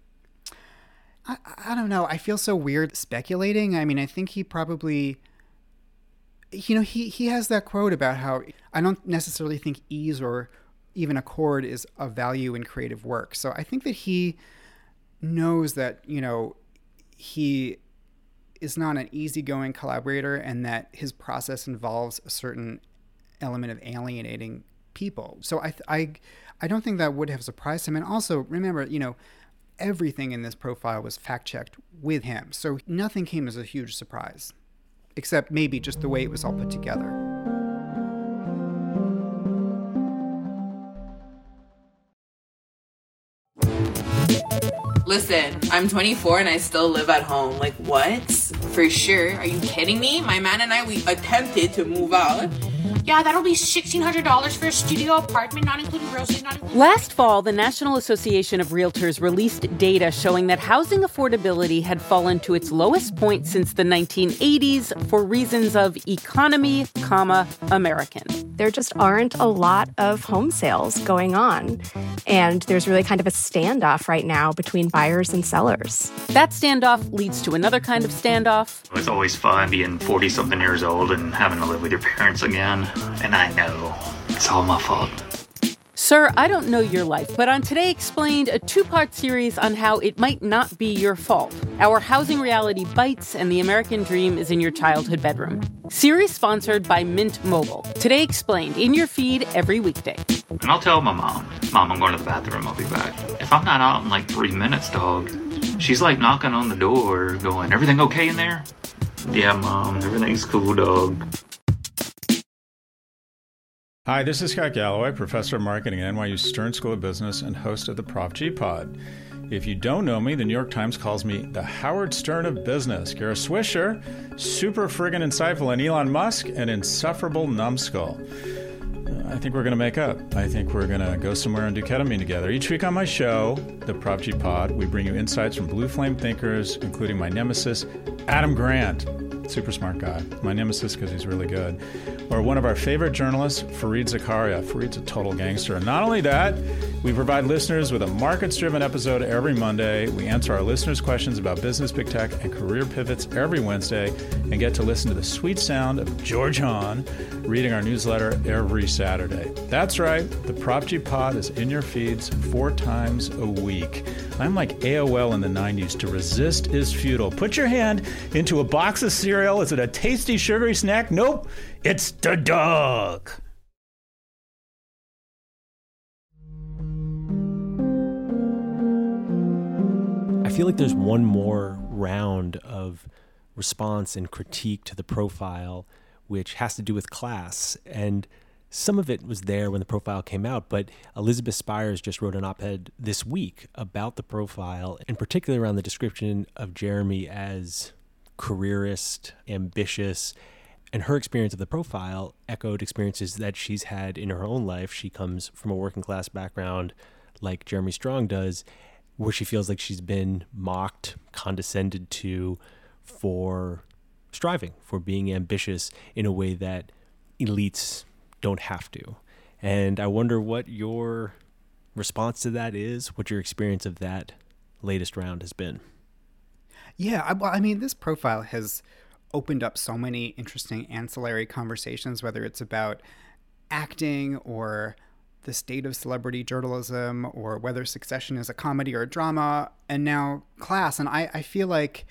I don't know. I feel so weird speculating. I mean, I think he probably he has that quote about how I don't necessarily think ease or even accord is of value in creative work. So I think that he knows that, he is not an easygoing collaborator and that his process involves a certain element of alienating people. So I don't think that would have surprised him. And also remember, everything in this profile was fact-checked with him. So nothing came as a huge surprise, except maybe just the way it was all put together. Listen, I'm 24 and I still live at home. Like, what? For sure. Are you kidding me? My man and I, we attempted to move out. Yeah, that'll be $1,600 for a studio apartment, not including groceries, not including... Last fall, the National Association of Realtors released data showing that housing affordability had fallen to its lowest point since the 1980s for reasons of economy, American. There just aren't a lot of home sales going on. And there's really kind of a standoff right now between buyers and sellers. That standoff leads to another kind of standoff. It's always fun being 40-something years old and having to live with your parents again. And I know it's all my fault. Sir, I don't know your life, but on Today Explained, a two-part series on how it might not be your fault. Our housing reality bites and the American dream is in your childhood bedroom. Series sponsored by Mint Mobile. Today Explained, in your feed every weekday. And I'll tell my mom, I'm going to the bathroom, I'll be back. If I'm not out in like 3 minutes, dog, she's like knocking on the door going, everything okay in there? Yeah, Mom, everything's cool, dog. Hi, this is Scott Galloway, professor of marketing at NYU Stern School of Business and host of the Prof G Pod. If you don't know me, the New York Times calls me the Howard Stern of business. Kara Swisher, super friggin' insightful, and Elon Musk, an insufferable numbskull. I think we're going to make up. I think we're going to go somewhere and do ketamine together. Each week on my show, the Prof G Pod, we bring you insights from blue flame thinkers, including my nemesis, Adam Grant. Super smart guy. My nemesis because he's really good. Or one of our favorite journalists, Fareed Zakaria. Fareed's a total gangster. And not only that, we provide listeners with a markets-driven episode every Monday. We answer our listeners' questions about business, big tech, and career pivots every Wednesday, and get to listen to the sweet sound of George Hahn reading our newsletter every Saturday. That's right. The Prop G Pod is in your feeds 4 times a week. I'm like AOL in the 90s. To resist is futile. Put your hand into a box of cereal. Is it a tasty, sugary snack? Nope. It's the dog. I feel like there's one more round of response and critique to the profile, which has to do with class. And some of it was there when the profile came out, but Elizabeth Spires just wrote an op-ed this week about the profile, and particularly around the description of Jeremy as careerist, ambitious, and her experience of the profile echoed experiences that she's had in her own life. She comes from a working class background like Jeremy Strong does, where she feels like she's been mocked, condescended to for striving, for being ambitious in a way that elites don't have to. And I wonder what your response to that is, what your experience of that latest round has been. Yeah, I mean, this profile has opened up so many interesting ancillary conversations, whether it's about acting or the state of celebrity journalism, or whether Succession is a comedy or a drama, and now class. And I feel like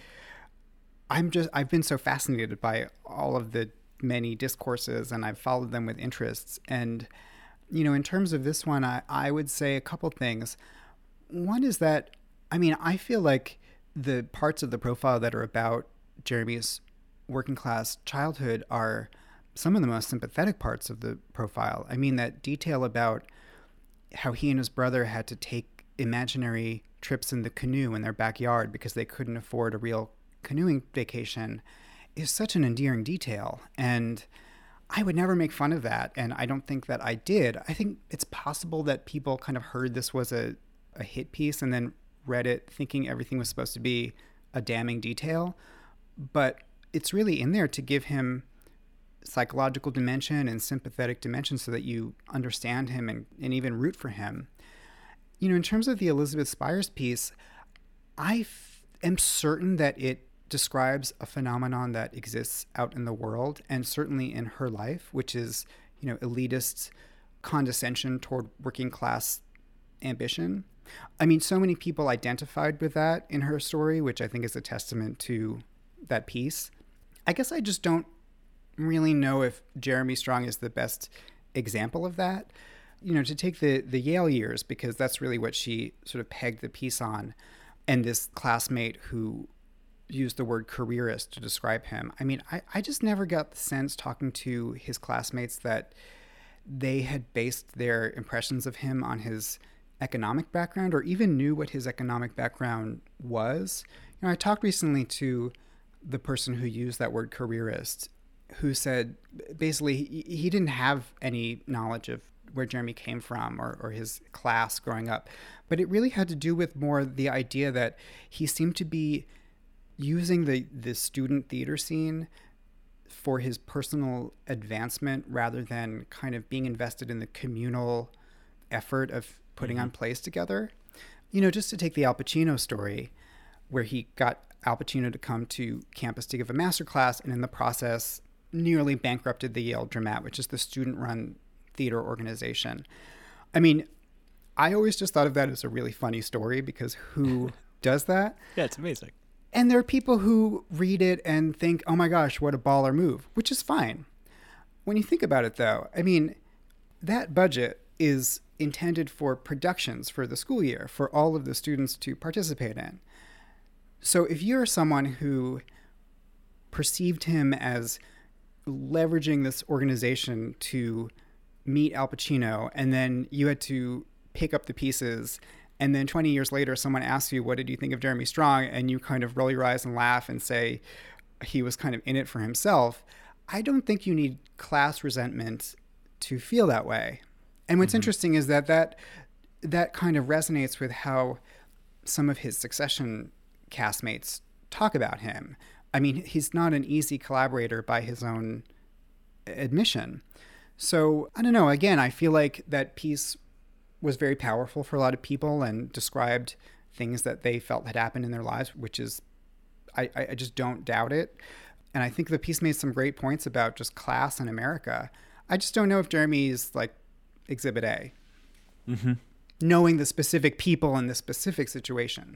I've been so fascinated by all of the many discourses, and I've followed them with interests. And, in terms of this one, I would say a couple things. One is that, I feel like the parts of the profile that are about Jeremy's working class childhood are some of the most sympathetic parts of the profile. That detail about how he and his brother had to take imaginary trips in the canoe in their backyard because they couldn't afford a real canoeing vacation is such an endearing detail. And I would never make fun of that. And I don't think that I did. I think it's possible that people kind of heard this was a hit piece and then read it thinking everything was supposed to be a damning detail. But it's really in there to give him psychological dimension and sympathetic dimension so that you understand him and even root for him. In terms of the Elizabeth Spires piece, I am certain that it describes a phenomenon that exists out in the world and certainly in her life, which is, elitist condescension toward working class ambition. I mean, so many people identified with that in her story, which I think is a testament to that piece. I guess I just don't really know if Jeremy Strong is the best example of that. To take the Yale years, because that's really what she sort of pegged the piece on, and this classmate who used the word careerist to describe him. I mean, I just never got the sense talking to his classmates that they had based their impressions of him on his economic background or even knew what his economic background was. I talked recently to the person who used that word careerist, who said basically he didn't have any knowledge of where Jeremy came from or his class growing up, but it really had to do with more the idea that he seemed to be using the student theater scene for his personal advancement rather than kind of being invested in the communal effort of putting on plays together. Just to take the Al Pacino story, where he got Al Pacino to come to campus to give a masterclass, and in the process nearly bankrupted the Yale Dramat, which is the student-run theater organization. I mean, I always just thought of that as a really funny story, because who does that? Yeah, it's amazing. And there are people who read it and think, oh my gosh, what a baller move, which is fine. When you think about it, though, I mean, that budget is intended for productions for the school year, for all of the students to participate in. So if you're someone who perceived him as leveraging this organization to meet Al Pacino, and then you had to pick up the pieces, and then 20 years later someone asks you, what did you think of Jeremy Strong? And you kind of roll your eyes and laugh and say he was kind of in it for himself. I don't think you need class resentment to feel that way. And what's interesting is that kind of resonates with how some of his Succession castmates talk about him. I mean, he's not an easy collaborator by his own admission. So, I don't know. Again, I feel like that piece was very powerful for a lot of people and described things that they felt had happened in their lives, which is, I just don't doubt it. And I think the piece made some great points about just class in America. I just don't know if Jeremy's like Exhibit A. Knowing the specific people in the specific situation.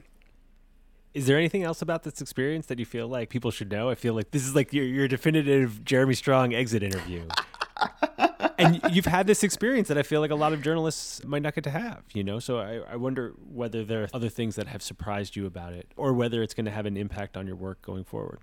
Is there anything else about this experience that you feel like people should know? I feel like this is like your definitive Jeremy Strong exit interview. And you've had this experience that I feel like a lot of journalists might not get to have, So I wonder whether there are other things that have surprised you about it, or whether it's going to have an impact on your work going forward.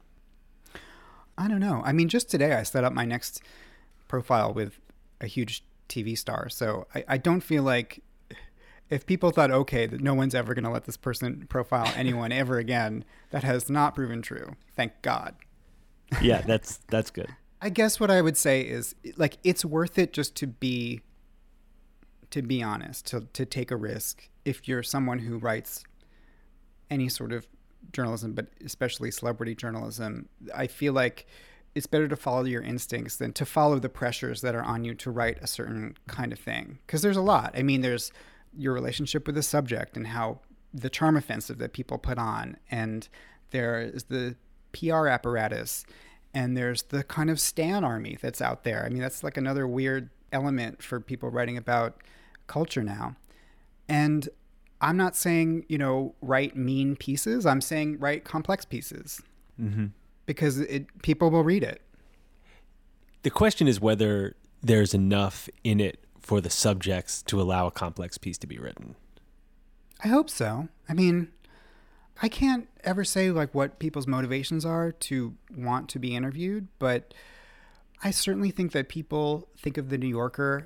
I don't know. I mean, just today I set up my next profile with a huge TV star. So I don't feel like if people thought, okay, that no one's ever going to let this person profile anyone ever again, that has not proven true. Thank God. Yeah, that's good. I guess what I would say is, like, it's worth it just to be honest, to take a risk if you're someone who writes any sort of journalism, but especially celebrity journalism. I feel like it's better to follow your instincts than to follow the pressures that are on you to write a certain kind of thing. Because there's a lot. I mean, there's your relationship with the subject and how the charm offensive that people put on, and there is the PR apparatus, and there's the kind of stan army that's out there. I mean, that's like another weird element for people writing about culture now. And I'm not saying, write mean pieces. I'm saying write complex pieces. Because people will read it. The question is whether there's enough in it for the subjects to allow a complex piece to be written. I hope so. I mean, I can't ever say like what people's motivations are to want to be interviewed, but I certainly think that people think of the New Yorker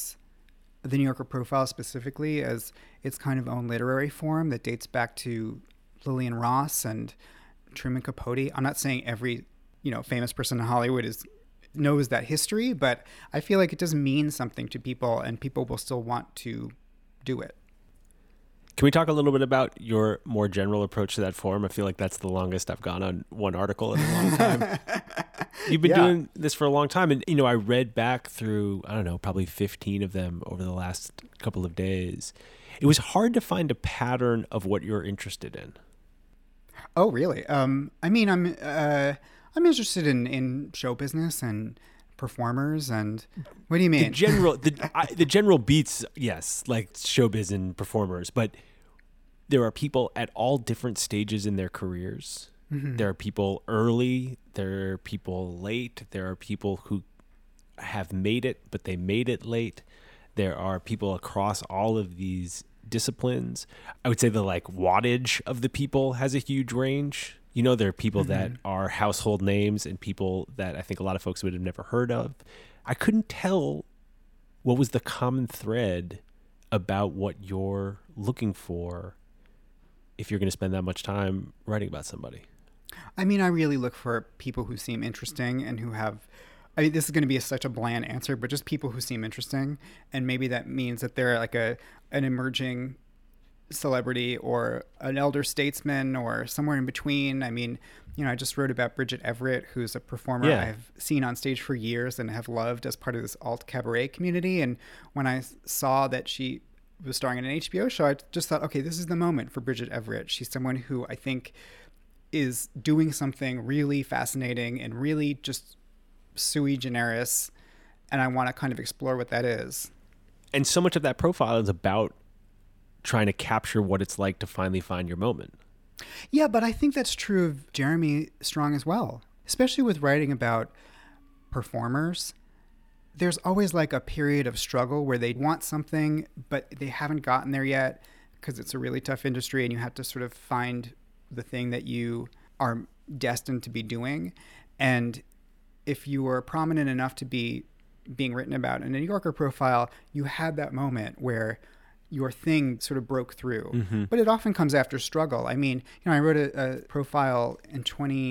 profile specifically as its kind of own literary form that dates back to Lillian Ross and Truman Capote. I'm not saying every, famous person in Hollywood knows that history, but I feel like it does mean something to people, and people will still want to do it. Can we talk a little bit about your more general approach to that form? I feel like that's the longest I've gone on one article in a long time. You've been doing this for a long time. And, I read back through, probably 15 of them over the last couple of days. It was hard to find a pattern of what you're interested in. Oh, really? I mean, I'm interested in show business and performers. And what do you mean? The general beats, yes, like showbiz and performers, but there are people at all different stages in their careers. Mm-hmm. There are people early, there are people late, there are people who have made it, but they made it late. There are people across all of these disciplines. I would say the like wattage of the people has a huge range. You know, there are people that are household names and people that I think a lot of folks would have never heard of. I couldn't tell what was the common thread about what you're looking for if you're going to spend that much time writing about somebody. I mean, I really look for people who seem interesting and who have, I mean, this is going to be such a bland answer, but just people who seem interesting. And maybe that means that they're like an emerging celebrity or an elder statesman or somewhere in between. I mean, you know, I just wrote about Bridget Everett, who's a performer I've seen on stage for years and have loved as part of this alt cabaret community. And when I saw that she was starring in an HBO show, I just thought, okay, this is the moment for Bridget Everett. She's someone who I think is doing something really fascinating and really just sui generis, and I want to kind of explore what that is. And so much of that profile is about trying to capture what it's like to finally find your moment. Yeah, but I think that's true of Jeremy Strong as well, especially with writing about performers. There's always like a period of struggle where they want something, but they haven't gotten there yet because it's a really tough industry and you have to sort of find the thing that you are destined to be doing. And if you were prominent enough to be being written about in a New Yorker profile, you had that moment where your thing sort of broke through. Mm-hmm. But it often comes after struggle. I mean, you know, I wrote a profile in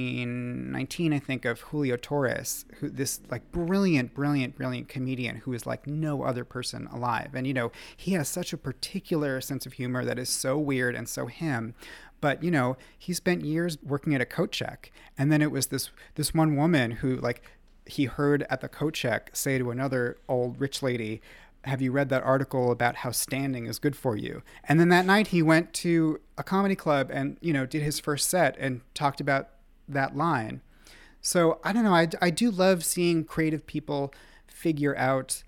2019, I think, of Julio Torres, who this like brilliant comedian who is like no other person alive. And, you know, he has such a particular sense of humor that is so weird and so him. But, you know, he spent years working at a coat check. And then it was this one woman who, like, he heard at the coat check say to another old rich lady, have you read that article about how standing is good for you? And then that night he went to a comedy club and, you know, did his first set and talked about that line. So I don't know. I do love seeing creative people figure out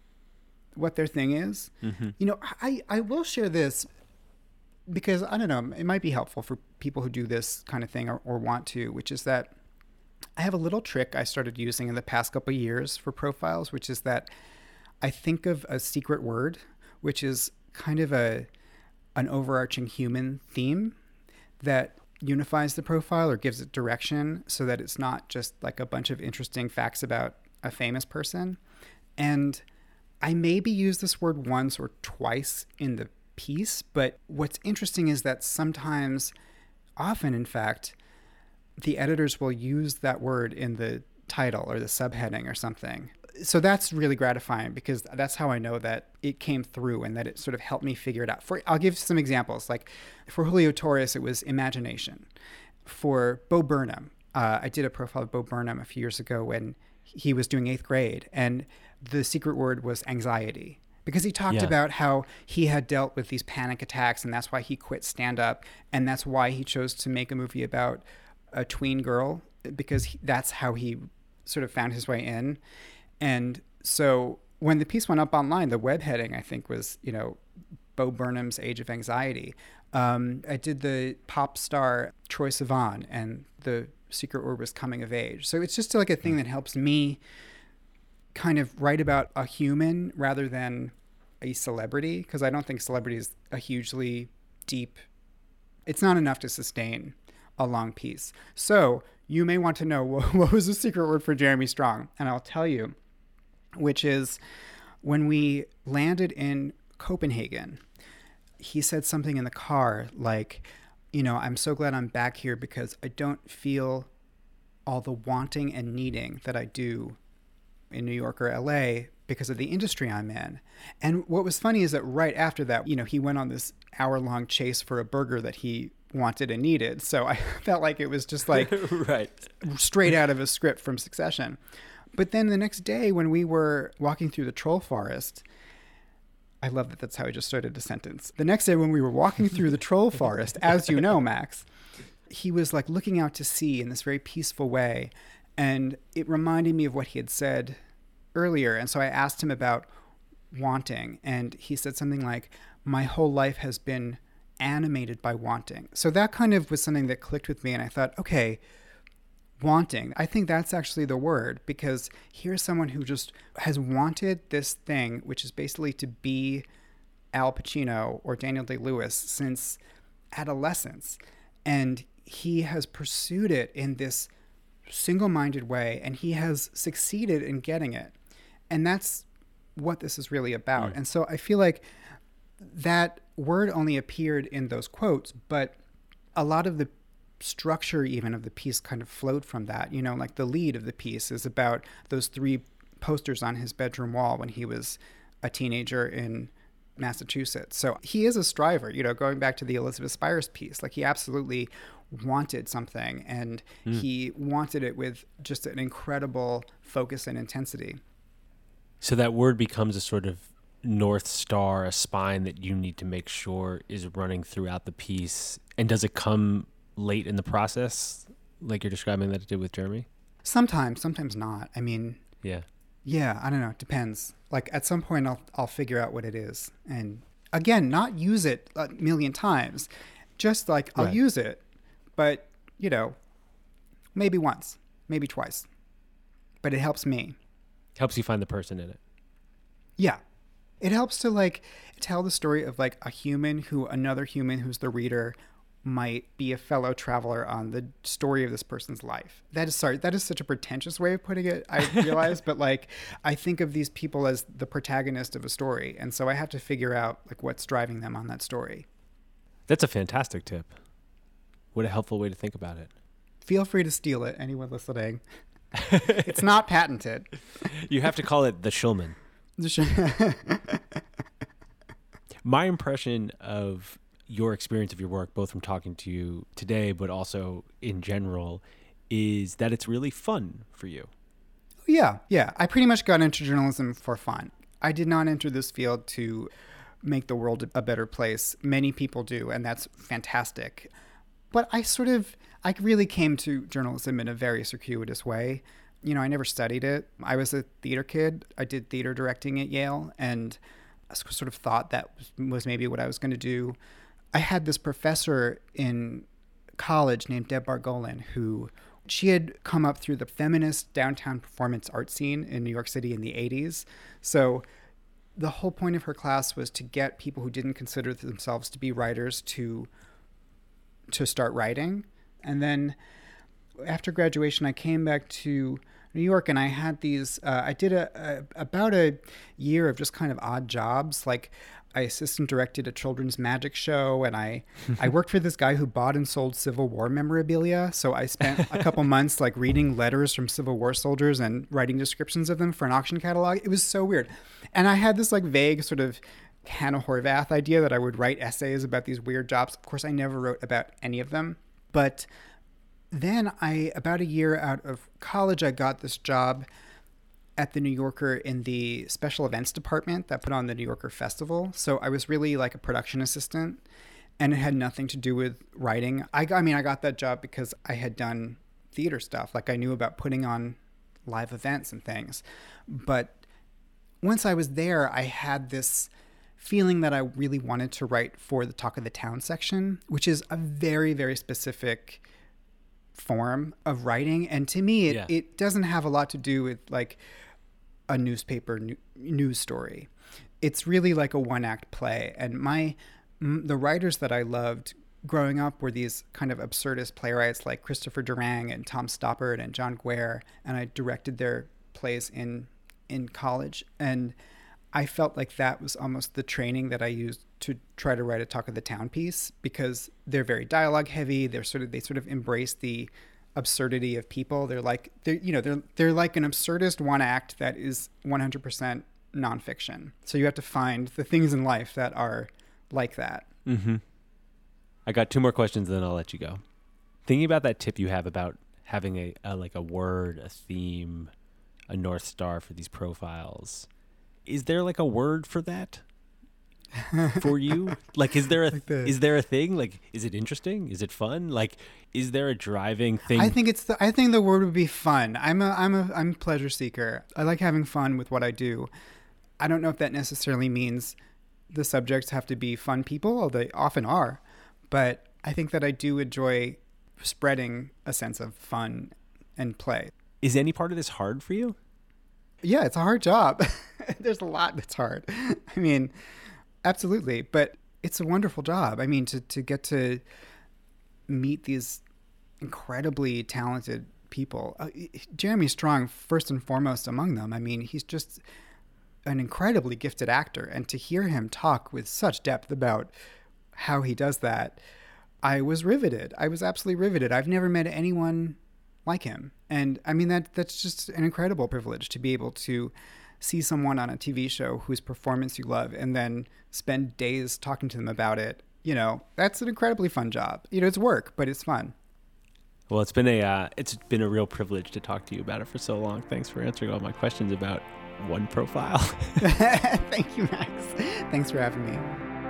what their thing is. Mm-hmm. You know, I will share this because, I don't know, it might be helpful for people who do this kind of thing or want to, which is that I have a little trick I started using in the past couple of years for profiles, which is that I think of a secret word, which is kind of an overarching human theme that unifies the profile or gives it direction so that it's not just like a bunch of interesting facts about a famous person. And I maybe use this word once or twice in the piece, but what's interesting is that often in fact, the editors will use that word in the title or the subheading or something. So that's really gratifying because that's how I know that it came through and that it sort of helped me figure it out. I'll give some examples. Like for Julio Torres, it was imagination. For Bo Burnham, I did a profile of Bo Burnham a few years ago when he was doing 8th grade, and the secret word was anxiety. Because he talked about how he had dealt with these panic attacks, and that's why he quit stand-up, and that's why he chose to make a movie about a tween girl, because that's how he sort of found his way in. And so when the piece went up online, the web heading, I think, was, you know, Bo Burnham's Age of Anxiety. I did the pop star Troye Sivan, and the secret word was coming of age. So it's just like a thing that helps me kind of write about a human rather than a celebrity, because I don't think celebrity is a hugely deep, it's not enough to sustain a long piece. So you may want to know what was the secret word for Jeremy Strong, and I'll tell you, which is when we landed in Copenhagen, he said something in the car like, you know, I'm so glad I'm back here because I don't feel all the wanting and needing that I do in New York or LA because of the industry I'm in. And what was funny is that right after that, you know, he went on this hour-long chase for a burger that he wanted and needed. So I felt like it was just like straight out of a script from Succession. But then the next day when we were walking through the troll forest, I love that that's how I just started a sentence. The next day when we were walking through the troll forest, as you know, Max, he was like looking out to sea in this very peaceful way. And it reminded me of what he had said earlier. And so I asked him about wanting. And he said something like, my whole life has been animated by wanting. So that kind of was something that clicked with me. And I thought, okay, wanting. I think that's actually the word, because here's someone who just has wanted this thing, which is basically to be Al Pacino or Daniel Day-Lewis since adolescence. And he has pursued it in this single-minded way, and he has succeeded in getting it. And that's what this is really about. And so I feel like that word only appeared in those quotes, but a lot of the structure even of the piece kind of flowed from that. You know, like the lead of the piece is about those 3 posters on his bedroom wall when he was a teenager in Massachusetts. So he is a striver, you know, going back to the Elizabeth Spires piece. Like he absolutely wanted something, and he wanted it with just an incredible focus and intensity. So that word becomes a sort of North Star, a spine that you need to make sure is running throughout the piece. And does it come late in the process, like you're describing that it did with Jeremy? Sometimes not. I mean, yeah, I don't know. It depends. Like at some point I'll figure out what it is. And again, not use it a million times, just like I'll use it, but you know, maybe once, maybe twice, but it helps me. Helps you find the person in it. Yeah. It helps to like tell the story of like a human who another human who's the reader might be a fellow traveler on the story of this person's life. That is such a pretentious way of putting it, I realize, but like I think of these people as the protagonist of a story, and so I have to figure out like what's driving them on that story. That's a fantastic tip. What a helpful way to think about it. Feel free to steal it, anyone listening. It's not patented. You have to call it the Shulman. My impression of your experience of your work, both from talking to you today, but also in general, is that it's really fun for you. Yeah. I pretty much got into journalism for fun. I did not enter this field to make the world a better place. Many people do, and that's fantastic. But I really came to journalism in a very circuitous way. You know, I never studied it. I was a theater kid. I did theater directing at Yale, and I sort of thought that was maybe what I was going to do. I had this professor in college named Deb Bargolin, who she had come up through the feminist downtown performance art scene in New York City in the 80s. So the whole point of her class was to get people who didn't consider themselves to be writers to start writing. And then after graduation, I came back to New York, and I had these, I did about a year of just kind of odd jobs. Like I assistant directed a children's magic show, and I worked for this guy who bought and sold Civil War memorabilia. So I spent a couple months like reading letters from Civil War soldiers and writing descriptions of them for an auction catalog. It was so weird. And I had this like vague sort of Hannah Horvath idea that I would write essays about these weird jobs. Of course, I never wrote about any of them. But then about a year out of college, I got this job at the New Yorker in the special events department that put on the New Yorker Festival. So I was really like a production assistant, and it had nothing to do with writing. I got that job because I had done theater stuff. Like I knew about putting on live events and things. But once I was there, I had this feeling that I really wanted to write for the Talk of the Town section, which is a very, very specific form of writing. And to me, it doesn't have a lot to do with like a newspaper news story. It's really like a one-act play. And the writers that I loved growing up were these kind of absurdist playwrights like Christopher Durang and Tom Stoppard and John Guare, and I directed their plays in college. And I felt like that was almost the training that I used to try to write a Talk of the Town piece, because they're very dialogue heavy. They sort of embrace the absurdity of people. They're like an absurdist one act that is 100% nonfiction. So you have to find the things in life that are like that. Mm-hmm. I got 2 more questions, then I'll let you go. Thinking about that tip you have about having a word, a theme, a North Star for these profiles. Is there like a word for that? for you? Like, is there a thing? Like, is it interesting? Is it fun? Like, is there a driving thing? I think the word would be fun. I'm a pleasure seeker. I like having fun with what I do. I don't know if that necessarily means the subjects have to be fun people, although they often are. But I think that I do enjoy spreading a sense of fun and play. Is any part of this hard for you? Yeah, it's a hard job. There's a lot that's hard. I mean, absolutely. But it's a wonderful job. I mean, to get to meet these incredibly talented people. Jeremy Strong, first and foremost among them. I mean, he's just an incredibly gifted actor. And to hear him talk with such depth about how he does that, I was riveted. I was absolutely riveted. I've never met anyone like him. And I mean, that's just an incredible privilege to be able to see someone on a TV show whose performance you love and then spend days talking to them about it. You know, that's an incredibly fun job. You know, it's work, but it's fun. Well, it's been a real privilege to talk to you about it for so long. Thanks for answering all my questions about One Profile. Thank you, Max. Thanks for having me.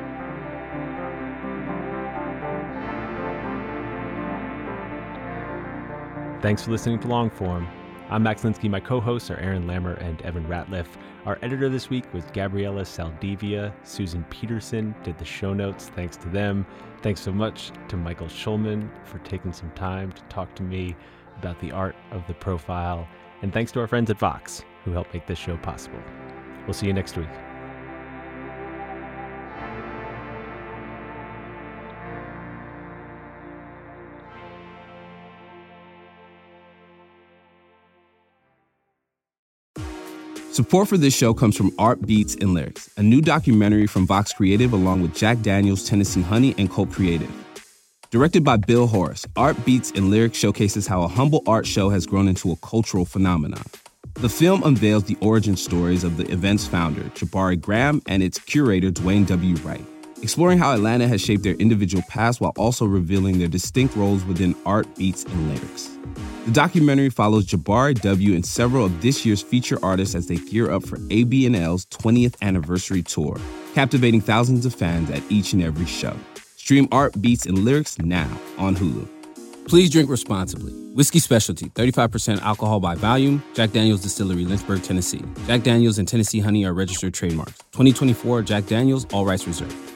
Thanks for listening to Longform. I'm Max Linsky. My co-hosts are Aaron Lammer and Evan Ratliff. Our editor this week was Gabriella Saldivia. Susan Peterson did the show notes. Thanks to them. Thanks so much to Michael Schulman for taking some time to talk to me about the art of the profile. And thanks to our friends at Vox who helped make this show possible. We'll see you next week. Support for this show comes from Art Beats and Lyrics, a new documentary from Vox Creative along with Jack Daniels, Tennessee Honey, and Cult Creative. Directed by Bill Horace, Art Beats and Lyrics showcases how a humble art show has grown into a cultural phenomenon. The film unveils the origin stories of the event's founder, Jabari Graham, and its curator, Dwayne W. Wright, exploring how Atlanta has shaped their individual paths while also revealing their distinct roles within art, beats, and lyrics. The documentary follows Jabari W. and several of this year's feature artists as they gear up for ABNL's 20th anniversary tour, captivating thousands of fans at each and every show. Stream Art, Beats, and Lyrics now on Hulu. Please drink responsibly. Whiskey Specialty, 35% alcohol by volume. Jack Daniel's Distillery, Lynchburg, Tennessee. Jack Daniel's and Tennessee Honey are registered trademarks. 2024 Jack Daniel's, all rights reserved.